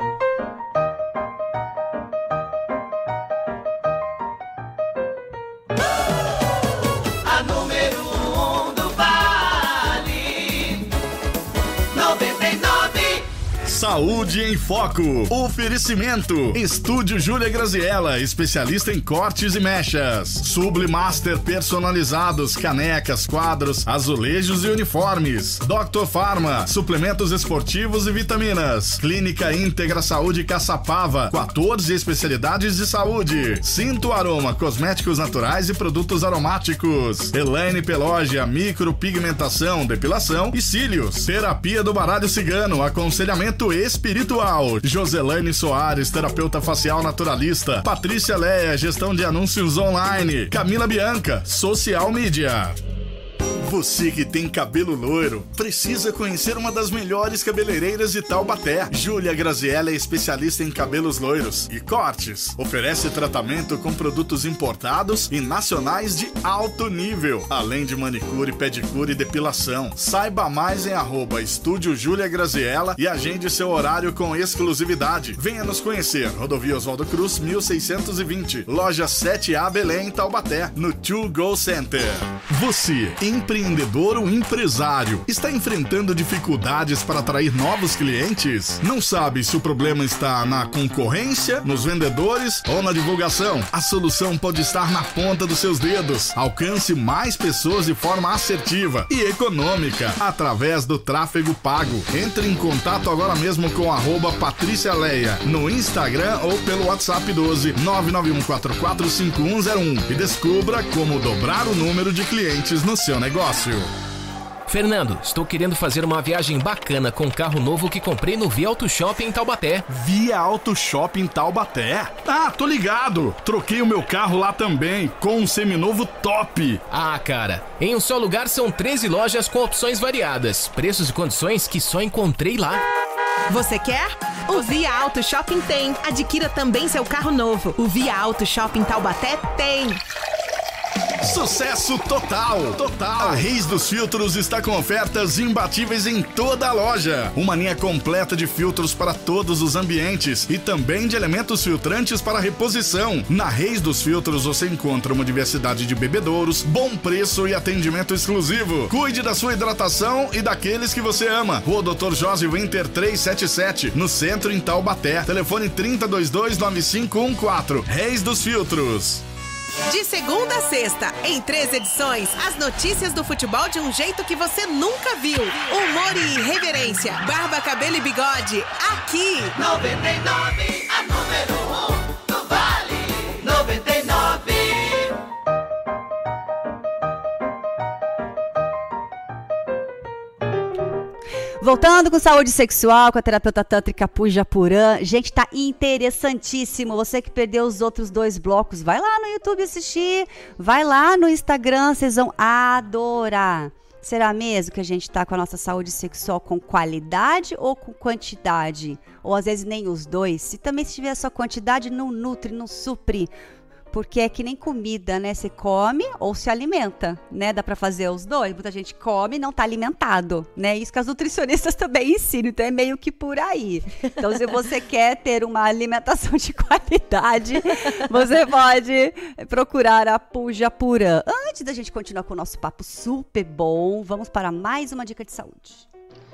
A número um do Vale noventa e nove.
Saúde em Foco. Oferecimento. Estúdio Júlia Graziella, especialista em cortes e mechas. Sublimaster personalizados, canecas, quadros, azulejos e uniformes. doutor Farma, suplementos esportivos e vitaminas. Clínica Íntegra Saúde Caçapava, quatorze especialidades de saúde. Cinto Aroma, cosméticos naturais e produtos aromáticos. Elaine Pelógia, micropigmentação, depilação e cílios. Terapia do baralho cigano, aconselhamento espiritual. Joselaine Soares, terapeuta facial naturalista. Patrícia Leia, gestão de anúncios online. Camila Bianca, social media. Você que tem cabelo loiro, precisa conhecer uma das melhores cabeleireiras de Taubaté. Júlia Graziella é especialista em cabelos loiros e cortes. Oferece tratamento com produtos importados e nacionais de alto nível, além de manicure, pedicure e depilação. Saiba mais em arroba Estúdio Júlia Graziella e agende seu horário com exclusividade. Venha nos conhecer. Rodovia Oswaldo Cruz, mil seiscentos e vinte. Loja sete A, Belém, Taubaté, no To Go Center. Você, empreendedor empreendedor ou empresário, está enfrentando dificuldades para atrair novos clientes? Não sabe se o problema está na concorrência, nos vendedores ou na divulgação? A solução pode estar na ponta dos seus dedos. Alcance mais pessoas de forma assertiva e econômica através do tráfego pago. Entre em contato agora mesmo com arroba Patrícia Leia no Instagram ou pelo WhatsApp doze nove nove um quatro quatro cinco um zero um e descubra como dobrar o número de clientes no seu negócio.
Fernando, estou querendo fazer uma viagem bacana com um carro novo que comprei no Via Auto Shopping em Taubaté.
Via Auto Shopping em Taubaté? Ah, tô ligado. Troquei o meu carro lá também, com um seminovo top.
Ah, cara, em um só lugar são treze lojas com opções variadas, preços e condições que só encontrei lá.
Você quer? O Via Auto Shopping tem. Adquira também seu carro novo. O Via Auto Shopping Taubaté tem.
Sucesso total! Total! A Reis dos Filtros está com ofertas imbatíveis em toda a loja. Uma linha completa de filtros para todos os ambientes e também de elementos filtrantes para reposição. Na Reis dos Filtros você encontra uma diversidade de bebedouros, bom preço e atendimento exclusivo. Cuide da sua hidratação e daqueles que você ama. Rua doutor Jorge Winter trezentos e setenta e sete, no centro em Taubaté. Telefone trinta, vinte e dois, noventa e cinco quatorze. Reis dos Filtros.
De segunda a sexta, em três edições, as notícias do futebol de um jeito que você nunca viu. Humor e irreverência, barba, cabelo e bigode, aqui.
noventa e nove, a número um do Vale. noventa e nove.
Voltando com saúde sexual, com a terapeuta tântrica Pooja Purana. Gente, tá interessantíssimo. Você que perdeu os outros dois blocos, vai lá no YouTube assistir, vai lá no Instagram, vocês vão adorar. Será mesmo que a gente tá com a nossa saúde sexual com qualidade ou com quantidade? Ou às vezes nem os dois? Se também se tiver só quantidade, não nutre, não supre. Porque é que nem comida, né? Você come ou se alimenta, né? Dá pra fazer os dois. Muita gente come e não tá alimentado, né? Isso que as nutricionistas também ensinam, então é meio que por aí. Então, se você quer ter uma alimentação de qualidade, você pode procurar a Pooja Purana. Antes da gente continuar com o nosso papo super bom, vamos para mais uma dica de saúde.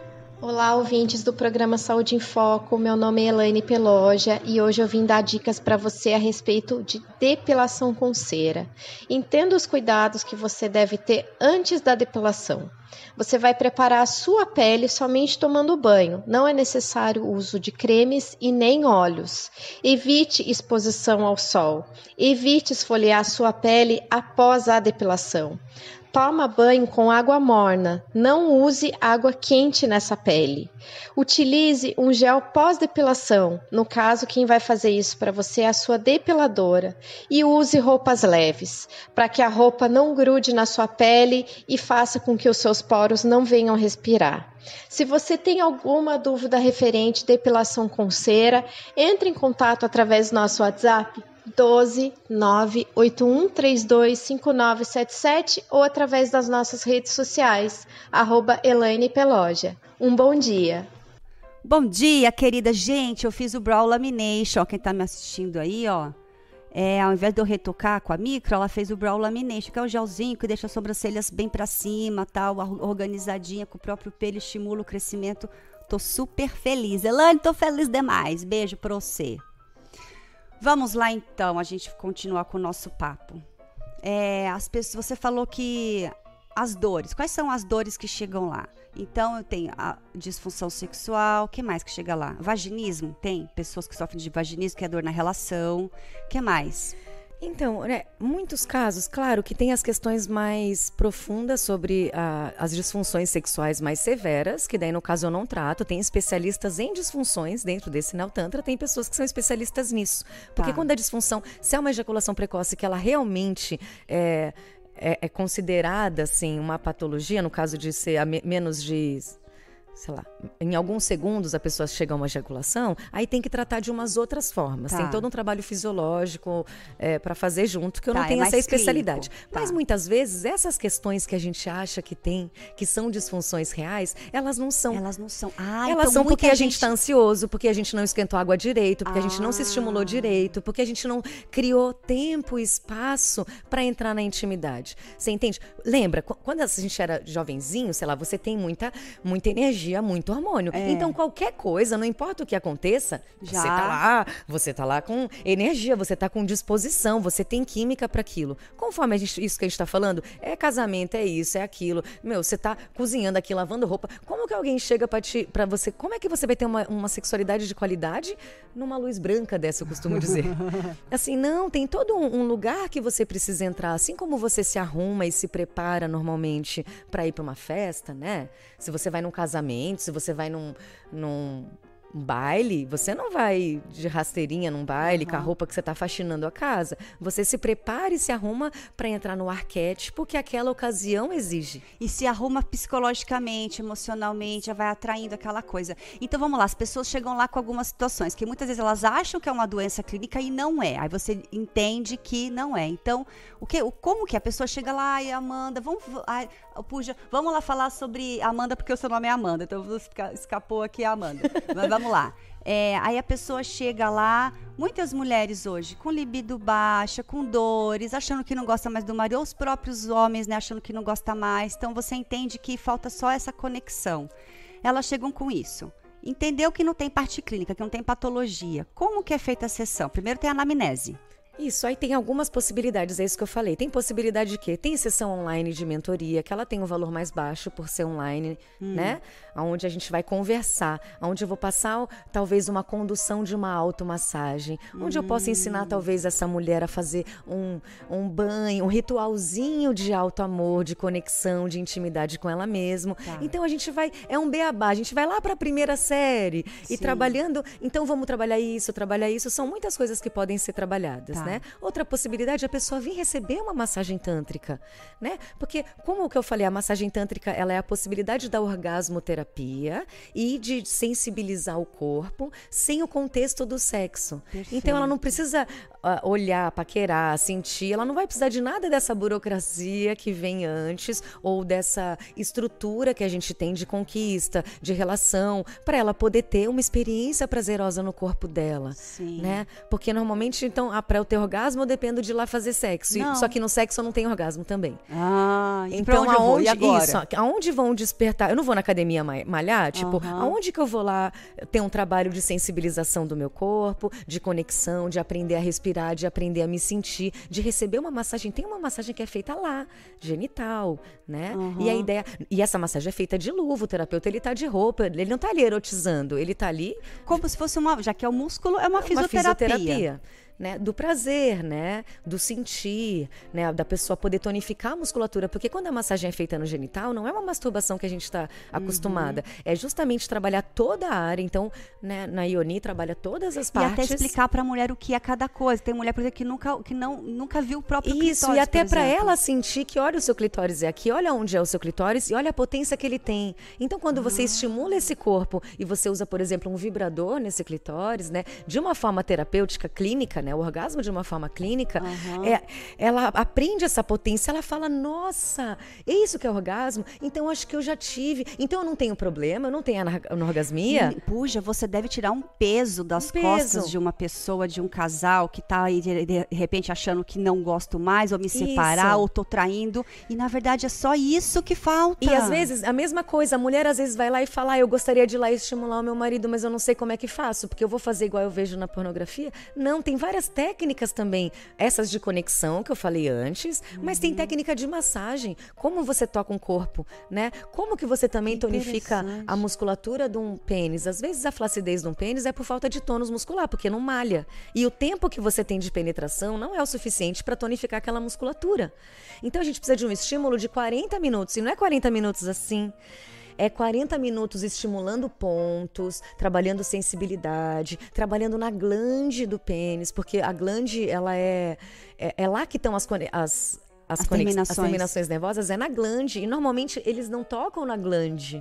Olá, ouvintes do programa Saúde em Foco. Meu nome é Elaine Peloja e hoje eu vim dar dicas para você a respeito de depilação com cera. Entenda os cuidados que você deve ter antes da depilação. Você vai preparar a sua pele somente tomando banho. Não é necessário o uso de cremes e nem óleos. Evite exposição ao sol. Evite esfoliar a sua pele após a depilação. Toma banho com água morna, não use água quente nessa pele. Utilize um gel pós-depilação, no caso quem vai fazer isso para você é a sua depiladora. E use roupas leves, para que a roupa não grude na sua pele e faça com que os seus poros não venham respirar. Se você tem alguma dúvida referente à depilação com cera, entre em contato através do nosso WhatsApp doze nove oito um três dois cinco nove sete sete ou através das nossas redes sociais, arroba Elaine Peloja. Um bom dia!
Bom dia, querida gente, eu fiz o Brow Lamination, quem tá me assistindo aí, ó, é, ao invés de eu retocar com a micro, ela fez o Brow Lamination, que é o gelzinho que deixa as sobrancelhas bem pra cima, tal, organizadinha com o próprio pelo, estimula o crescimento, tô super feliz. Elaine, tô feliz demais, beijo pra você. Vamos lá então, a gente continuar com o nosso papo. É, as pessoas, você falou que as dores, quais são as dores que chegam lá? Então eu tenho a disfunção sexual, o que mais que chega lá? Vaginismo, tem pessoas que sofrem de vaginismo, que é dor na relação, o que mais?
Então, né, muitos casos, claro que tem as questões mais profundas sobre ah, as disfunções sexuais mais severas, que daí no caso eu não trato, tem especialistas em disfunções dentro desse Neotantra, tem pessoas que são especialistas nisso. Porque
Tá.
quando a disfunção, se é uma ejaculação precoce que ela realmente é, é, é considerada assim, uma patologia, no caso de ser a me- menos de sei lá, em alguns segundos a pessoa chega a uma ejaculação, aí tem que tratar de umas outras formas.
Tá.
Tem todo um trabalho fisiológico é, para fazer junto, que eu
Tá,
não
é
tenho
mais
essa especialidade.
clínico.
Mas
Tá.
muitas vezes essas questões que a gente acha que tem, que são disfunções reais, elas não são.
Elas não são. Ah,
Elas
então
são porque
muita
a gente está ansioso, porque a gente não esquentou água direito, porque a gente não se estimulou
Ah.
direito, porque a gente não criou tempo e espaço para entrar na intimidade. Você entende? Lembra, qu- quando a gente era jovenzinho, sei lá, você tem muita, muita energia, muito hormônio.
É.
Então, qualquer coisa, não importa o que aconteça,
Já.
você tá lá, você tá lá com energia, você tá com disposição, você tem química para aquilo. Conforme a gente- isso que a gente tá falando, é casamento, é isso, é aquilo. Meu, você tá cozinhando aqui, lavando roupa. Como que alguém chega para te, para você? Como é que você vai ter uma, uma sexualidade de qualidade numa luz branca dessa, eu costumo dizer? Assim, não, tem todo um, um lugar que você precisa entrar, assim como você se arruma e se prepara normalmente para ir para uma festa, né? Se você vai num casamento, se você vai num, num baile, você não vai de rasteirinha num baile com a roupa que você tá faxinando a casa. Você se prepara e se arruma para entrar no arquétipo que aquela ocasião exige.
E se arruma psicologicamente, emocionalmente, já vai atraindo aquela coisa. Então vamos lá, as pessoas chegam lá com algumas situações que muitas vezes elas acham que é uma doença clínica e não é. Aí você entende que não é. Então, o que, o, como que a pessoa chega lá e Amanda, vamos, ai, Puja, vamos lá falar sobre Amanda porque o seu nome é Amanda, então você escapou aqui a Amanda. Mas vamos lá. É, aí a pessoa chega lá, muitas mulheres hoje com libido baixa, com dores, achando que não gosta mais do marido, ou os próprios homens, né, achando que não gosta mais. Então você entende que falta só essa conexão. Elas chegam com isso. Entendeu que não tem parte clínica, que não tem patologia. Como que é feita a sessão? Primeiro tem a anamnese.
Isso, aí tem algumas possibilidades, é isso que eu falei. Tem possibilidade de quê? Tem sessão online de mentoria, que ela tem um valor mais baixo por ser online, hum. né? Onde a gente vai conversar, onde eu vou passar talvez uma condução de uma automassagem, onde hum. eu posso ensinar talvez essa mulher a fazer um, um banho, um ritualzinho de alto amor, de conexão, de intimidade com ela mesma. Tá. Então a gente vai, é um beabá, a gente vai lá para a primeira série Sim. e trabalhando, então vamos trabalhar isso, trabalhar isso, são muitas coisas que podem ser trabalhadas. Tá. Né? Outra possibilidade é a pessoa vir receber uma massagem tântrica, né? Porque, como que eu falei, a massagem tântrica ela é a possibilidade da orgasmoterapia e de sensibilizar o corpo sem o contexto do sexo. Perfeito. Então ela não precisa uh, olhar, paquerar, sentir, ela não vai precisar de nada dessa burocracia que vem antes ou dessa estrutura que a gente tem de conquista, de relação, para ela poder ter uma experiência prazerosa no corpo dela. Sim. Né? Porque normalmente, então, para eu ter orgasmo, eu dependo de ir lá fazer sexo. E, só que no sexo eu não tenho orgasmo também.
Ah, e
então,
pra onde eu vou? E agora?
Isso, aonde vão despertar? Eu não vou na academia malhar, tipo, uhum. aonde que eu vou lá ter um trabalho de sensibilização do meu corpo, de conexão, de aprender a respirar, de aprender a me sentir, de receber uma massagem. Tem uma massagem que é feita lá, genital, né? Uhum. E a ideia, e essa massagem é feita de luva, o terapeuta ele tá de roupa, ele não tá ali erotizando, ele tá ali
como se fosse uma, já que é o músculo, é uma,
uma
fisioterapia.
fisioterapia. Né, do prazer, né, do sentir, né, da pessoa poder tonificar a musculatura, porque quando a massagem é feita no genital, não é uma masturbação que a gente está acostumada, uhum. é justamente trabalhar toda a área. Então, né, na Ioni trabalha todas as partes.
E até explicar para a mulher o que é cada coisa. Tem mulher, por exemplo, que nunca, que não, nunca viu o próprio
Isso,
clitóris.
Isso, e até para ela sentir que olha o seu clitóris é aqui, olha onde é o seu clitóris e olha a potência que ele tem. Então, quando você ah. estimula esse corpo e você usa, por exemplo, um vibrador nesse clitóris, né, de uma forma terapêutica, clínica, né, o orgasmo de uma forma clínica, uhum. é, ela aprende essa potência, ela fala, nossa, é isso que é orgasmo? Então acho que eu já tive, então eu não tenho problema, eu não tenho anorgasmia.
E, puxa, você deve tirar um peso das um costas peso. de uma pessoa, de um casal que tá aí de, de repente achando que não gosto mais, ou me separar, isso. ou tô traindo, e na verdade é só isso que falta.
E às vezes, a mesma coisa, a mulher às vezes vai lá e fala, ah, eu gostaria de ir lá estimular o meu marido, mas eu não sei como é que faço, porque eu vou fazer igual eu vejo na pornografia. Não, tem várias técnicas Técnicas também, essas de conexão que eu falei antes, uhum. mas tem técnica de massagem, como você toca um corpo, né? Como que você também tonifica a musculatura de um pênis. Às vezes a flacidez de um pênis é por falta de tônus muscular, porque não malha. E o tempo que você tem de penetração não é o suficiente para tonificar aquela musculatura. Então a gente precisa de um estímulo de quarenta minutos, e não é quarenta minutos assim. É quarenta minutos estimulando pontos, trabalhando sensibilidade, trabalhando na glande do pênis, porque a glande, ela é, é, é lá que estão as, as, as,
as,
conex,
terminações.
as terminações nervosas, é na glande, e normalmente eles não tocam na glande.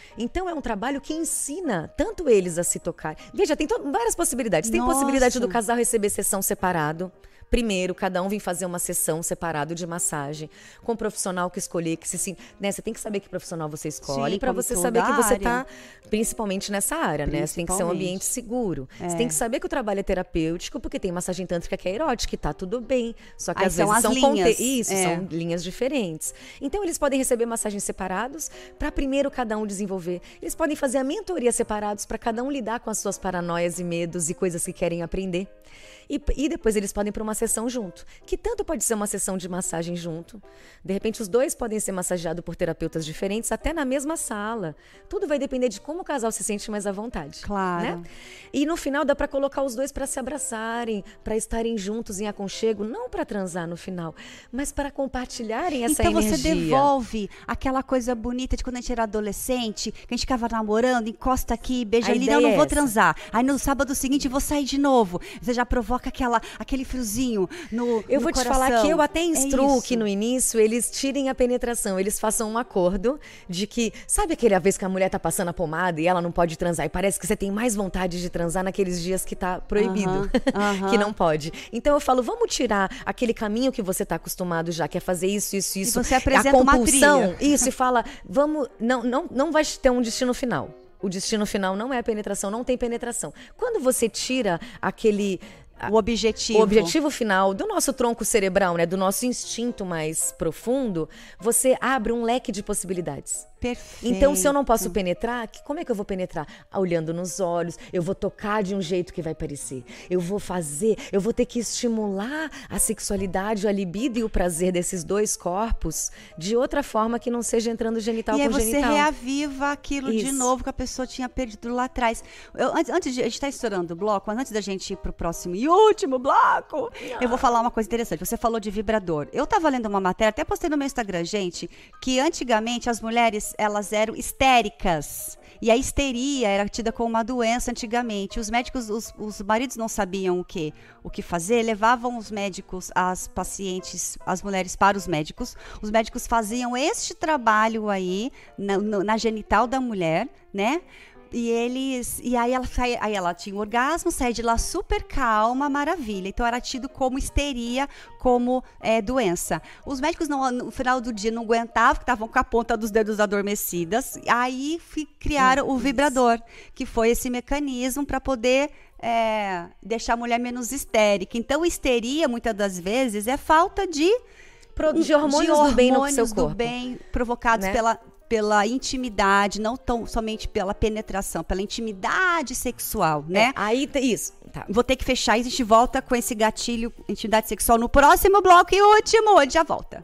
Então é um trabalho que ensina tanto eles a se tocar. Veja, tem várias possibilidades. Tem
Nossa.
possibilidade do casal receber sessão separado. Primeiro, cada um vem fazer uma sessão separada de massagem, com o profissional que escolher, que se, né, você tem que saber que profissional você escolhe, para você saber que você está, principalmente nessa área, né? Você tem que ser um ambiente seguro. É. Você tem que saber que o trabalho é terapêutico, porque tem massagem tântrica que é erótica, e tá tudo bem. Só que
Aí
às
são
vezes
as
são
linhas.
conte... Isso,
é.
são linhas diferentes. Então, eles podem receber massagens separados, para primeiro cada um desenvolver. Eles podem fazer a mentoria separados, para cada um lidar com as suas paranoias e medos e coisas que querem aprender. E, e depois eles podem ir para uma sessão junto, que tanto pode ser uma sessão de massagem junto. De repente, os dois podem ser massageados por terapeutas diferentes, até na mesma sala. Tudo vai depender de como o casal se sente mais à vontade.
Claro.
Né? E no final dá para colocar os dois para se abraçarem, para estarem juntos em aconchego, não para transar no final, mas para compartilharem essa
então
energia.
Então você devolve aquela coisa bonita de quando a gente era adolescente, que a gente ficava namorando, encosta aqui, beija
A
ali,
ideia
não, não
é
vou
essa.
transar. Aí no sábado seguinte vou sair de novo. Você já provoca aquela, aquele friozinho no
Eu
no
vou te
coração.
falar que eu até instruo
é
que no início eles tirem a penetração, eles façam um acordo de que, sabe aquela vez que a mulher tá passando a pomada e ela não pode transar e parece que você tem mais vontade de transar naqueles dias que tá proibido,
Aham, aham.
que não pode. Então eu falo, vamos tirar aquele caminho que você tá acostumado já, que é fazer isso, isso, isso.
E você apresenta
a
uma
compulsão,
trilha.
isso, e fala, vamos, não, não, não vai ter um destino final. O destino final não é a penetração, não tem penetração. Quando você tira aquele...
O objetivo.
O objetivo final do nosso tronco cerebral, né, do nosso instinto mais profundo, você abre um leque de possibilidades.
Perfeito.
Então, se eu não posso penetrar, que- como é que eu vou penetrar? Ah, olhando nos olhos, eu vou tocar de um jeito que vai parecer. Eu vou fazer, eu vou ter que estimular a sexualidade, a libido e o prazer desses dois corpos de outra forma que não seja entrando genital
E aí
com
você
genital.
reaviva aquilo de
Isso.
novo que a pessoa tinha perdido lá atrás. Eu, antes, antes de a gente estar estourando o bloco, mas antes da gente ir pro próximo e último bloco, eu vou falar uma coisa interessante. Você falou de vibrador. Eu tava lendo uma matéria, até postei no meu Instagram, gente, que antigamente as mulheres, elas eram histéricas. E a histeria era tida como uma doença antigamente. Os médicos, os, os maridos não sabiam o que, o que fazer, levavam os médicos, as pacientes, as mulheres para os médicos. Os médicos faziam este trabalho aí na, no- na genital da mulher, né? E eles, e aí ela, saía, aí ela tinha um orgasmo, saía de lá super calma, maravilha. Então era tido como histeria, como é, doença. Os médicos não, no final do dia não aguentavam, que estavam com a ponta dos dedos adormecidas. Aí fi- criaram o vibrador, que foi esse mecanismo para poder é, deixar a mulher menos histérica. Então histeria, muitas das vezes, é falta de
Pro- de hormônios do bem no seu
hormônios do
corpo.
bem provocados
Né?
pela pela intimidade, não tão somente pela penetração, pela intimidade sexual, né?
É, aí, tá- isso. Tá.
Vou ter que fechar e a gente volta com esse gatilho, intimidade sexual, no próximo bloco e último. A gente já volta.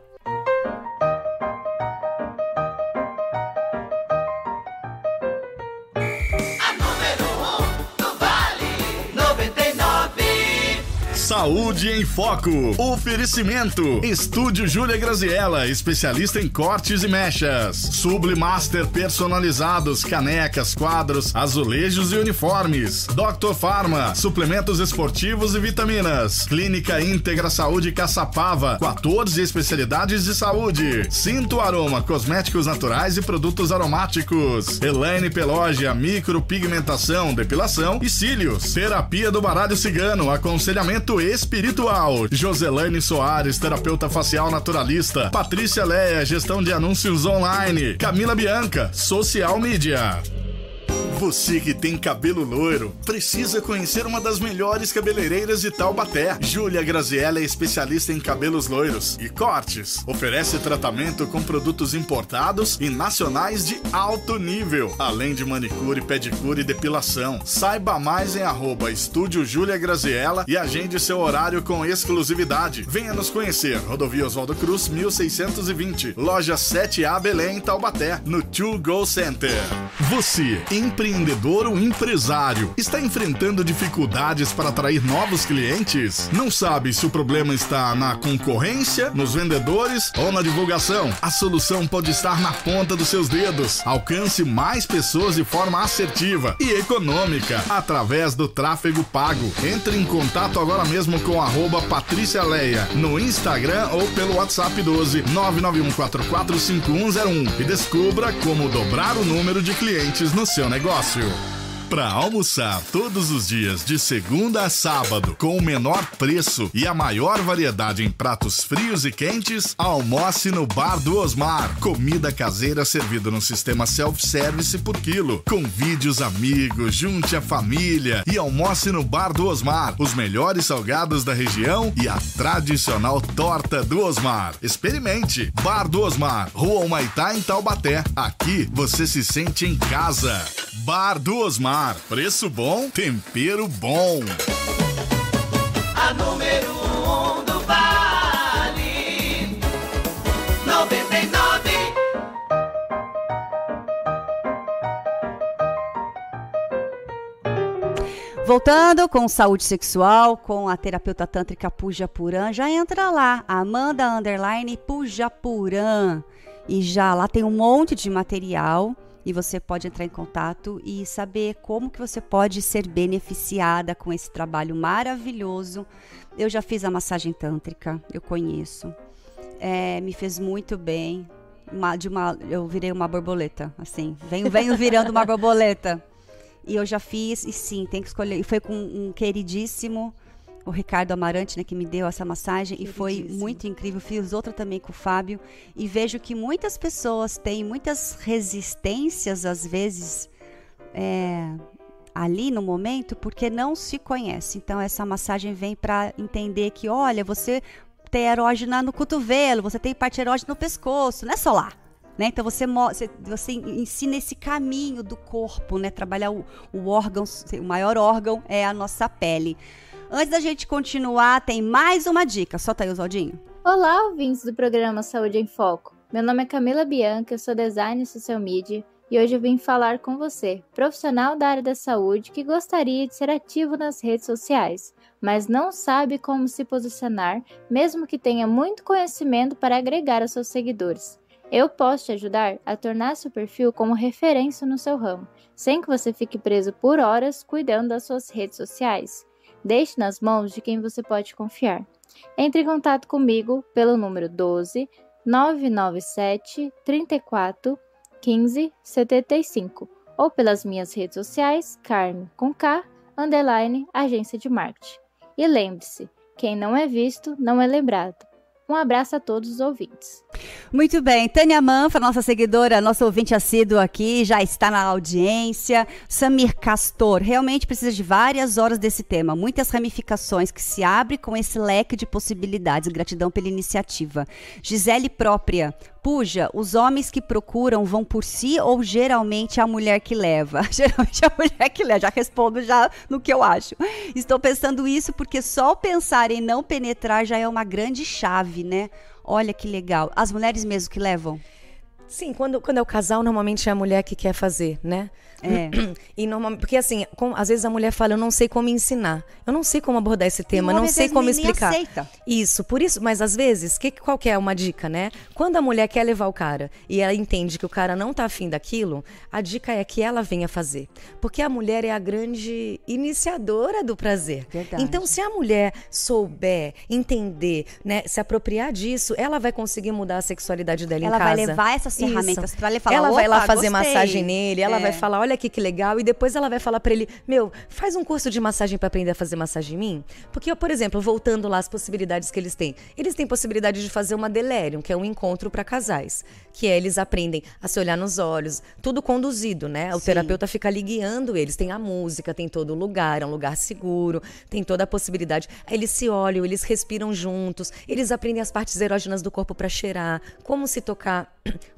A número um do Vale noventa e nove.
Saúde em Foco. Oferecimento. Estúdio Júlia Graziella, especialista em cortes e mechas. Sublimaster personalizados, canecas, quadros, azulejos e uniformes. doutor Farma, suplementos esportivos e vitaminas. Clínica Íntegra Saúde Caçapava, quatorze especialidades de saúde. Cinto Aroma, cosméticos naturais e produtos aromáticos. Elaine Pelógia, micropigmentação, depilação e cílios. Terapia do baralho cigano, aconselhamento espiritual. Joselaine Soares, terapeuta facial naturalista. Patrícia Leia, gestão de anúncios online. Camila Bianca, social media. Você que tem cabelo loiro, precisa conhecer uma das melhores cabeleireiras de Taubaté. Júlia Graziella é especialista em cabelos loiros e cortes. Oferece tratamento com produtos importados e nacionais de alto nível, além de manicure, pedicure e depilação. Saiba mais em arroba Estúdio Júlia Graziella e agende seu horário com exclusividade. Venha nos conhecer. Rodovia Oswaldo Cruz, mil seiscentos e vinte. Loja sete A Belém, Taubaté, no To Go Center. Você, empreendedor empreendedor ou empresário? Está enfrentando dificuldades para atrair novos clientes? Não sabe se o problema está na concorrência, nos vendedores ou na divulgação? A solução pode estar na ponta dos seus dedos. Alcance mais pessoas de forma assertiva e econômica através do tráfego pago. Entre em contato agora mesmo com arroba Patrícia Leia no Instagram ou pelo WhatsApp doze nove nove um quatro quatro cinco um zero um e descubra como dobrar o número de clientes no seu negócio. Para almoçar todos os dias de segunda a sábado com o menor preço e a maior variedade em pratos frios e quentes, almoce no Bar do Osmar. Comida caseira servida no sistema self-service por quilo. Convide os amigos, junte a família e almoce no Bar do Osmar. Os melhores salgados da região e a tradicional torta do Osmar. Experimente! Bar do Osmar, Rua Humaitá, em Taubaté. Aqui você se sente em casa. Bar do Osmar. Preço bom, tempero bom.
A número um do Vale, noventa e nove.
Voltando com saúde sexual, com a terapeuta tântrica Pooja Pooran, já entra lá, Amanda Underline Pooja Pooran. E já lá tem um monte de material. E você pode entrar em contato e saber como que você pode ser beneficiada com esse trabalho maravilhoso. Eu já fiz a massagem tântrica, eu conheço. É, me fez muito bem. Uma, de uma, eu virei uma borboleta, assim. Venho, venho virando uma borboleta. E eu já fiz, e sim, tem que escolher. E foi com um queridíssimo, o Ricardo Amarante, né, que me deu essa massagem, e foi muito incrível. Fiz outra também com o Fábio, e vejo que muitas pessoas têm muitas resistências, às vezes, é, ali no momento, porque não se conhece. Então, essa massagem vem para entender que, olha, você tem erógena no cotovelo, você tem parte erógena no pescoço, não é só lá. Né? Então você, você, você ensina esse caminho do corpo, né? Trabalhar o, o órgão, o maior órgão é a nossa pele. Antes da gente continuar, tem mais uma dica. Solta aí, Oswaldinho.
Olá, ouvintes do programa Saúde em Foco. Meu nome é Camila Bianca, eu sou designer e social media e hoje eu vim falar com você, profissional da área da saúde que gostaria de ser ativo nas redes sociais, mas não sabe como se posicionar, mesmo que tenha muito conhecimento para agregar aos seus seguidores. Eu posso te ajudar a tornar seu perfil como referência no seu ramo, sem que você fique preso por horas cuidando das suas redes sociais. Deixe nas mãos de quem você pode confiar. Entre em contato comigo pelo número doze nove nove sete trinta e quatro quinze setenta e cinco ou pelas minhas redes sociais Carme com K, underline, agência de marketing. E lembre-se, quem não é visto não é lembrado. Um abraço a todos os ouvintes.
Muito bem, Tânia Manfa, nossa seguidora, nossa ouvinte assídua aqui, já está na audiência. Samir Castor, realmente precisa de várias horas desse tema, muitas ramificações que se abrem com esse leque de possibilidades. Gratidão pela iniciativa. Gisele Própria, Pooja, os homens que procuram vão por si ou geralmente a mulher que leva? Geralmente a mulher que leva, já respondo já no que eu acho. Estou pensando isso porque só o pensar em não penetrar já é uma grande chave, né? Olha que legal. As mulheres mesmo que levam?
Sim, quando, quando é o casal, normalmente é a mulher que quer fazer, né?
É.
E normalmente, porque assim, com, às vezes a mulher fala, eu não sei como ensinar, eu não sei como abordar esse tema, não sei como explicar.
Aceita.
Isso, por isso, mas às vezes, que, qual que é uma dica, né? Quando a mulher quer levar o cara e ela entende que o cara não tá afim daquilo, a dica é que ela venha fazer. Porque a mulher é a grande iniciadora do prazer.
Verdade.
Então, se a mulher souber, entender, né, se apropriar disso, ela vai conseguir mudar a sexualidade dela
ela
em casa.
Ela vai levar essas ferramentas para ele falar,
ela vai lá fazer
gostei.
massagem nele, ela
é.
vai falar, olha aqui que legal, e depois ela vai falar pra ele, meu, faz um curso de massagem pra aprender a fazer massagem em mim? Porque, por exemplo, voltando lá às possibilidades que eles têm, eles têm possibilidade de fazer uma delirium, que é um encontro pra casais, que é, eles aprendem a se olhar nos olhos, tudo conduzido, né? O
Sim.
terapeuta fica ali guiando eles, tem a música, tem todo o lugar, é um lugar seguro, tem toda a possibilidade, aí eles se olham, eles respiram juntos, eles aprendem as partes erógenas do corpo pra cheirar, como se tocar,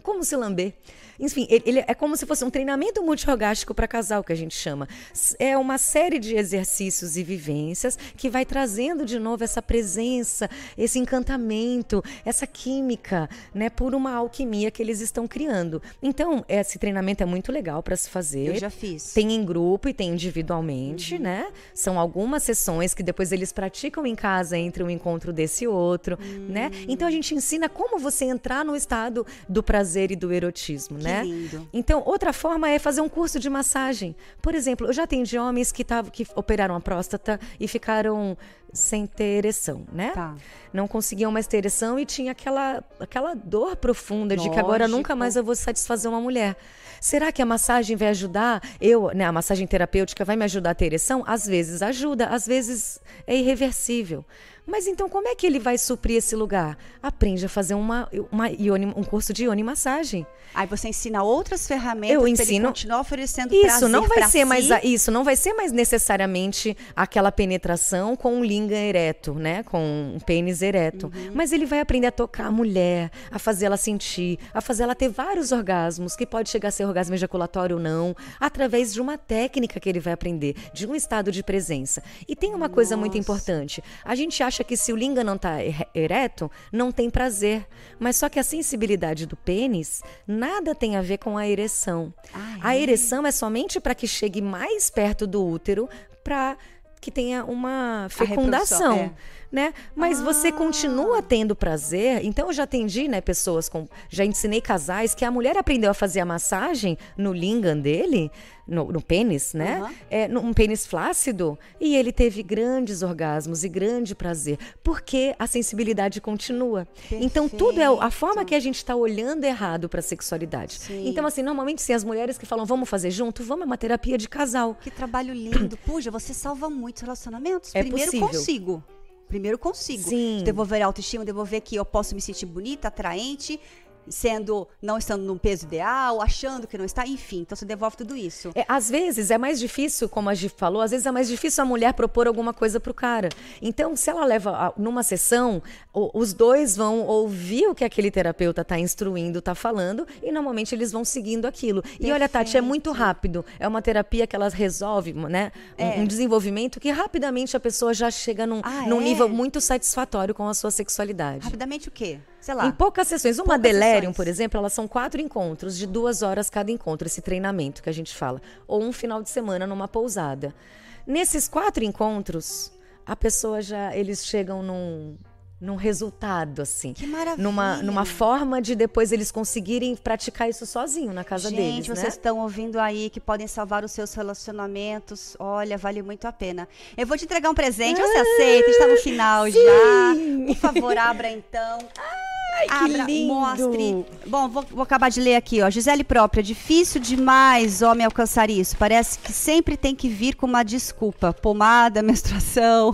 como se lamber. Enfim, ele, ele é como se fosse um treinamento multiorgástico para casal, que a gente chama. É uma série de exercícios e vivências que vai trazendo de novo essa presença, esse encantamento, essa química, né, por uma alquimia que eles estão criando. Então, esse treinamento é muito legal para se fazer.
Eu já fiz.
Tem em grupo e tem individualmente, uhum. né? São algumas sessões que depois eles praticam em casa entre um encontro desse e outro, uhum. né? Então, a gente ensina como você entrar no estado do prazer e do erotismo, né? Né?
Lindo.
Então, outra forma é fazer um curso de massagem. Por exemplo, eu já atendi homens que, tavam, que operaram a próstata e ficaram sem ter ereção, né?
Tá.
Não conseguiam mais ter ereção e tinha aquela, aquela dor profunda Lógico. de que agora nunca mais eu vou satisfazer uma mulher. Será que a massagem vai ajudar? Eu, né, a massagem terapêutica vai me ajudar a ter ereção? Às vezes ajuda, às vezes é irreversível. Mas então como é que ele vai suprir esse lugar? Aprende a fazer uma, uma ioni, um curso de ionimassagem.
Aí você ensina outras ferramentas
eu
para
ensino,
ele continuar oferecendo
isso
prazer
não vai ser
si.
mais Isso não vai ser mais necessariamente aquela penetração com um lingam ereto, né? Com um pênis ereto. Uhum. Mas ele vai aprender a tocar a mulher, a fazer ela sentir, a fazer ela ter vários orgasmos, que pode chegar a ser orgasmo ejaculatório ou não, através de uma técnica que ele vai aprender, de um estado de presença. E tem uma Nossa. coisa muito importante. A gente acha que se o lingam não está ereto, não tem prazer. Mas só que a sensibilidade do pênis nada tem a ver com a ereção. Ah, é? A ereção é somente para que chegue mais perto do útero, para que tenha uma fecundação. É. Né? Mas ah. você continua tendo prazer. Então eu já atendi, né, pessoas com, já ensinei casais que a mulher aprendeu a fazer a massagem no lingam dele, no, no pênis, né? Uhum. É, num pênis flácido, e ele teve grandes orgasmos e grande prazer, porque a sensibilidade continua. Perfeito. Então tudo é a forma que a gente está olhando errado para a sexualidade. Sim. Então assim, normalmente sim, as mulheres que falam vamos fazer junto, vamos, é uma terapia de casal.
Que trabalho lindo. Puxa, você salva muitos relacionamentos.
É
Primeiro
possível.
consigo. Primeiro consigo.
Sim.
Devolver a autoestima, devolver que eu posso me sentir bonita, atraente, sendo, não estando num peso ideal, achando que não está, enfim. Então você devolve tudo isso.
É, às vezes é mais difícil, como a Gi falou, às vezes é mais difícil a mulher propor alguma coisa pro cara. Então, se ela leva a, numa sessão, o, os dois vão ouvir o que aquele terapeuta tá instruindo, tá falando, e normalmente eles vão seguindo aquilo. Perfeito. E olha, Tati, é muito rápido. É uma terapia que ela resolve, né? Um, é. um desenvolvimento que rapidamente a pessoa já chega num,
ah,
num
é?
nível muito satisfatório com a sua sexualidade.
Rapidamente o quê? Sei lá.
Em poucas sessões. Uma
poucas
Delirium,
sessões.
por exemplo, elas são quatro encontros de duas horas cada encontro, esse treinamento que a gente fala. Ou um final de semana numa pousada. Nesses quatro encontros, a pessoa já, eles chegam num, num resultado, assim.
Que maravilha.
Numa, numa forma de depois eles conseguirem praticar isso sozinho na casa
gente,
deles,
Gente,
né?
vocês estão ouvindo aí que podem salvar os seus relacionamentos. Olha, vale muito a pena. Eu vou te entregar um presente, você aceita? Está no final
sim.
já. Por favor, abra então.
Ai, que
Abra,
lindo.
mostre. Bom, vou, vou acabar de ler aqui, ó. Gisele própria, difícil demais homem alcançar isso. Parece que sempre tem que vir com uma desculpa. Pomada, menstruação.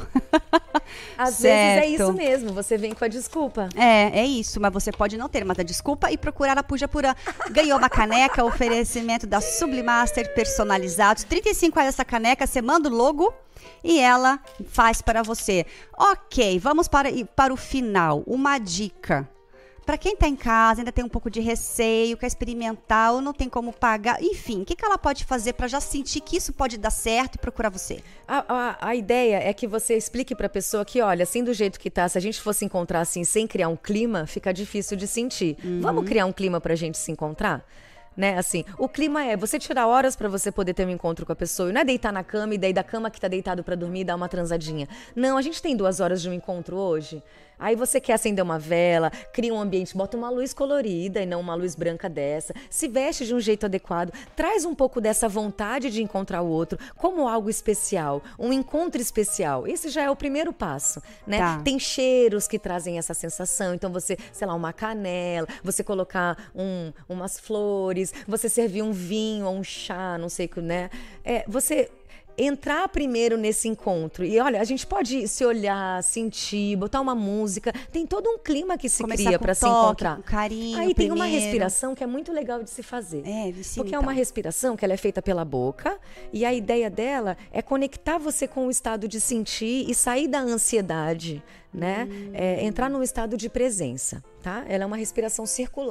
Às
certo.
vezes é isso mesmo, você vem com a desculpa.
É, é isso, mas você pode não ter, mas a desculpa e procurar a Puja Purã. Ganhou uma caneca, oferecimento da Sublimaster personalizados. trinta e cinco reais essa caneca, você manda o logo e ela faz para você. Ok, vamos para, para o final. Uma dica. Para quem está em casa, ainda tem um pouco de receio, quer experimentar ou não tem como pagar, enfim, o que, que ela pode fazer para já sentir que isso pode dar certo e procurar você?
A, a, a ideia é que você explique para a pessoa que, olha, assim do jeito que tá, se a gente fosse encontrar assim sem criar um clima, fica difícil de sentir. Uhum. Vamos criar um clima para a gente se encontrar? Né, assim, o clima é você tirar horas pra você poder ter um encontro com a pessoa e não é deitar na cama e daí da cama que tá deitado pra dormir dar uma transadinha. Não, a gente tem duas horas de um encontro hoje. Aí você quer acender uma vela, cria um ambiente, bota uma luz colorida e não uma luz branca dessa, se veste de um jeito adequado, traz um pouco dessa vontade de encontrar o outro como algo especial, um encontro especial. Esse já é o primeiro passo, né?
Tá.
Tem cheiros que trazem essa sensação, então você, sei lá, uma canela, você colocar um, umas flores, você servir um vinho ou um chá, não sei o que, né? É, você entrar primeiro nesse encontro. E olha, a gente pode se olhar, sentir, botar uma música. Tem todo um clima que se
Começar
cria
com
para se
toque,
encontrar.
Com carinho,
Aí tem
primeiro.
uma respiração que é muito legal de se fazer.
É, sim,
porque
então.
é uma respiração que ela é feita pela boca e a ideia dela é conectar você com o estado de sentir e sair da ansiedade, né?
Hum.
É, entrar num estado de presença, tá? Ela é uma respiração circular.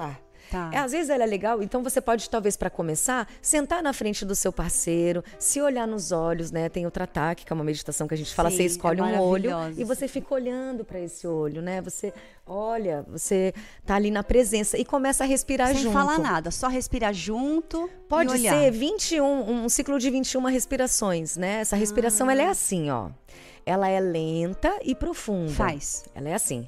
Tá.
É, às vezes ela é legal, então você pode, talvez, para começar, sentar na frente do seu parceiro, se olhar nos olhos, né? Tem o Tratak, que é uma meditação que a gente fala,
Sim,
você escolhe
é
um olho
maravilhosa.
e você fica olhando para esse olho, né? Você olha, você tá ali na presença e começa a respirar
Sem
junto.
falar nada, só respirar junto.
Pode
e olhar.
ser vinte e um, um ciclo de vinte e uma respirações, né? Essa respiração,
Ah.
ela é assim, ó. Ela é lenta e profunda.
Faz.
Ela é assim.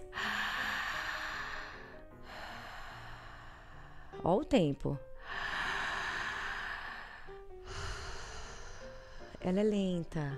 Ó o tempo. Ela é lenta.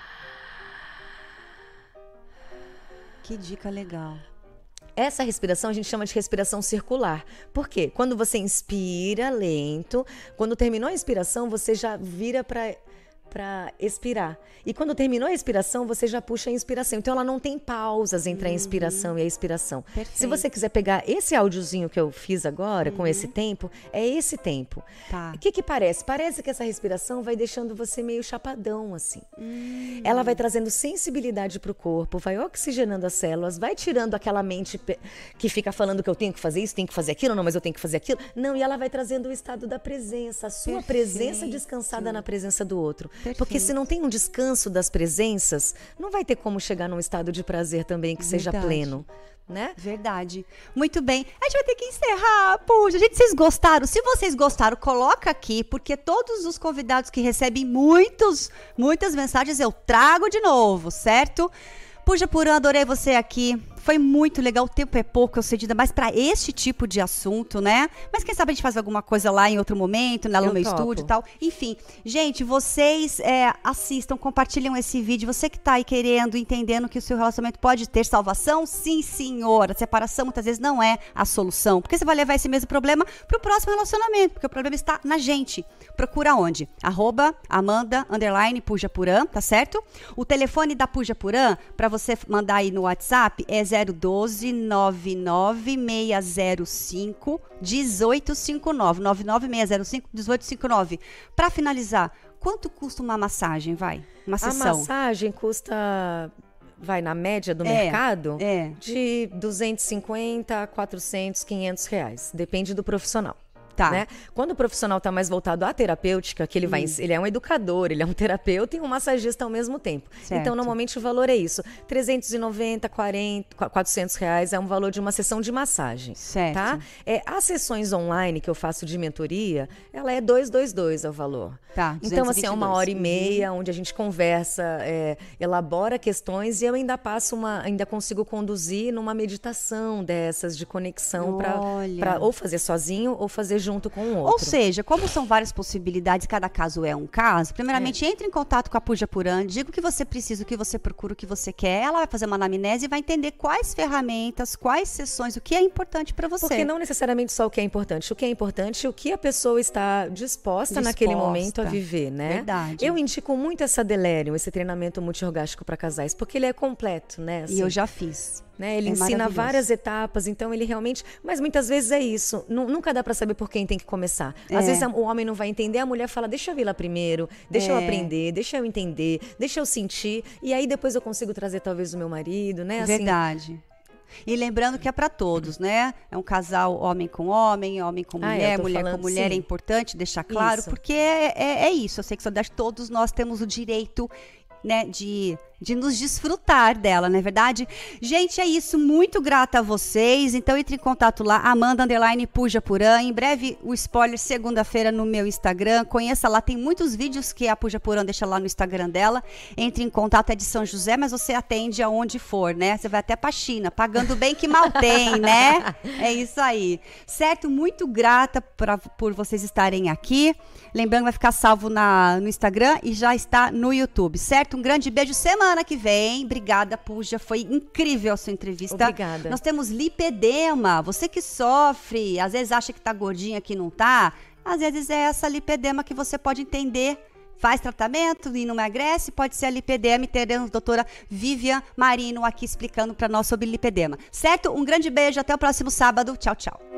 Que dica legal.
Essa respiração a gente chama de respiração circular. Por quê? Quando você inspira lento, quando terminou a inspiração, você já vira para para expirar. E quando terminou a expiração, você já puxa a inspiração. Então ela não tem pausas entre a inspiração e a expiração.
Perfeito.
Se você quiser pegar esse áudiozinho que eu fiz agora, com esse tempo, é esse tempo.
Tá.
O que que parece? Parece que essa respiração vai deixando você meio chapadão, assim.
Hum.
Ela vai trazendo sensibilidade para o corpo, vai oxigenando as células, vai tirando aquela mente pe- que fica falando que eu tenho que fazer isso, tenho que fazer aquilo, não, mas eu tenho que fazer aquilo. Não, e ela vai trazendo o estado da presença, a sua
Perfeito.
presença descansada na presença do outro.
Perfeito.
Porque se não tem um descanso das presenças, não vai ter como chegar num estado de prazer também que seja
Verdade.
pleno, né?
Verdade. Muito bem. A gente vai ter que encerrar. Puxa, gente, vocês gostaram? Se vocês gostaram, coloca aqui, porque todos os convidados que recebem muitos, muitas mensagens eu trago de novo, certo? Puja Purã, adorei você aqui. Foi muito legal, o tempo é pouco, eu sei, ainda mais para este tipo de assunto, né? Mas quem sabe a gente faz alguma coisa lá em outro momento, né, lá no
Eu
meu
topo.
estúdio e tal. Enfim, gente, vocês é, assistam, compartilham esse vídeo. Você que tá aí querendo, entendendo que o seu relacionamento pode ter salvação, sim, senhor. A separação muitas vezes não é a solução, porque você vai levar esse mesmo problema pro próximo relacionamento, porque o problema está na gente. Procura onde? Arroba Amanda, underline, Puja Purã, tá certo? O telefone da Puja Purã, para você mandar aí no WhatsApp, é zero um dois, nove nove seis zero cinco, um oito cinco nove, nove nove seis zero cinco, um oito cinco nove. Para finalizar, quanto custa uma massagem, vai? Uma
A
sessão?
massagem custa, vai na média do
É,
mercado,
é.
de duzentos e cinquenta a quatrocentos, quinhentos reais. Depende do profissional.
Tá.
Né? Quando o profissional está mais voltado à terapêutica, que ele vai, ele é um educador, ele é um terapeuta e um massagista ao mesmo tempo.
Certo.
Então, normalmente o valor é isso: trezentos e noventa, quarenta, quatrocentos reais é um valor de uma sessão de massagem.
Certo.
Tá? É, as sessões online que eu faço de mentoria, ela é duzentos e vinte e dois é o valor.
Tá,
Então, assim, é uma hora e
Uhum.
meia onde a gente conversa, é, elabora questões e eu ainda passo uma, ainda consigo conduzir numa meditação dessas de conexão para
Olha.
ou fazer sozinho ou fazer junto com o
Ou
outro.
seja, como são várias possibilidades, cada caso é um caso, primeiramente entre em contato com a Puja Purã, diga o que você precisa, o que você procura, o que você quer. Ela vai fazer uma anamnese e vai entender quais ferramentas, quais sessões, o que é importante para você.
Porque não necessariamente só o que é importante. O que é importante é o que a pessoa está disposta,
Disposta.
naquele momento a viver, né?
Verdade.
Eu indico muito essa Delirium, esse treinamento multiorgástico para casais, porque ele é completo, né?
E
Assim,
eu já fiz.
né? Ele
É
ensina
maravilhoso.
várias etapas, então ele realmente... Mas muitas vezes é isso, nu- nunca dá para saber por quem tem que começar. Às
É.
vezes a- o homem não vai entender, a mulher fala, deixa eu ir lá primeiro, deixa eu
É.
aprender, deixa eu entender, deixa eu sentir, e aí depois eu consigo trazer talvez o meu marido, né? Assim,
Verdade. E lembrando que é para todos, né? É um casal homem com homem, homem com
Ah, é,
mulher,
eu tô
mulher
falando,
com mulher.
sim.
É importante deixar claro,
Isso.
porque é, é, é isso. A sexualidade, todos nós temos o direito, né, de, de nos desfrutar dela, não é verdade? Gente, é isso. Muito grata a vocês. Então, entre em contato lá, Amanda Underline Puja Purã. Em breve, o spoiler, segunda-feira, no meu Instagram. Conheça lá, tem muitos vídeos que a Puja Purã deixa lá no Instagram dela. Entre em contato, é de São José, mas você atende aonde for, né? Você vai até pra China, pagando bem que mal tem, né? É isso aí. Certo? Muito grata pra, por vocês estarem aqui. Lembrando, vai ficar salvo na, no Instagram e já está no YouTube, certo? Um grande beijo semana que vem. Obrigada, Puja. Foi incrível a sua entrevista.
Obrigada.
Nós temos lipedema. Você que sofre, às vezes acha que tá gordinha, que não tá. Às vezes é essa lipedema que você pode entender. Faz tratamento e não emagrece, pode ser a lipedema. E teremos a doutora Vivian Marino aqui explicando para nós sobre lipedema. Certo? Um grande beijo. Até o próximo sábado. Tchau, tchau.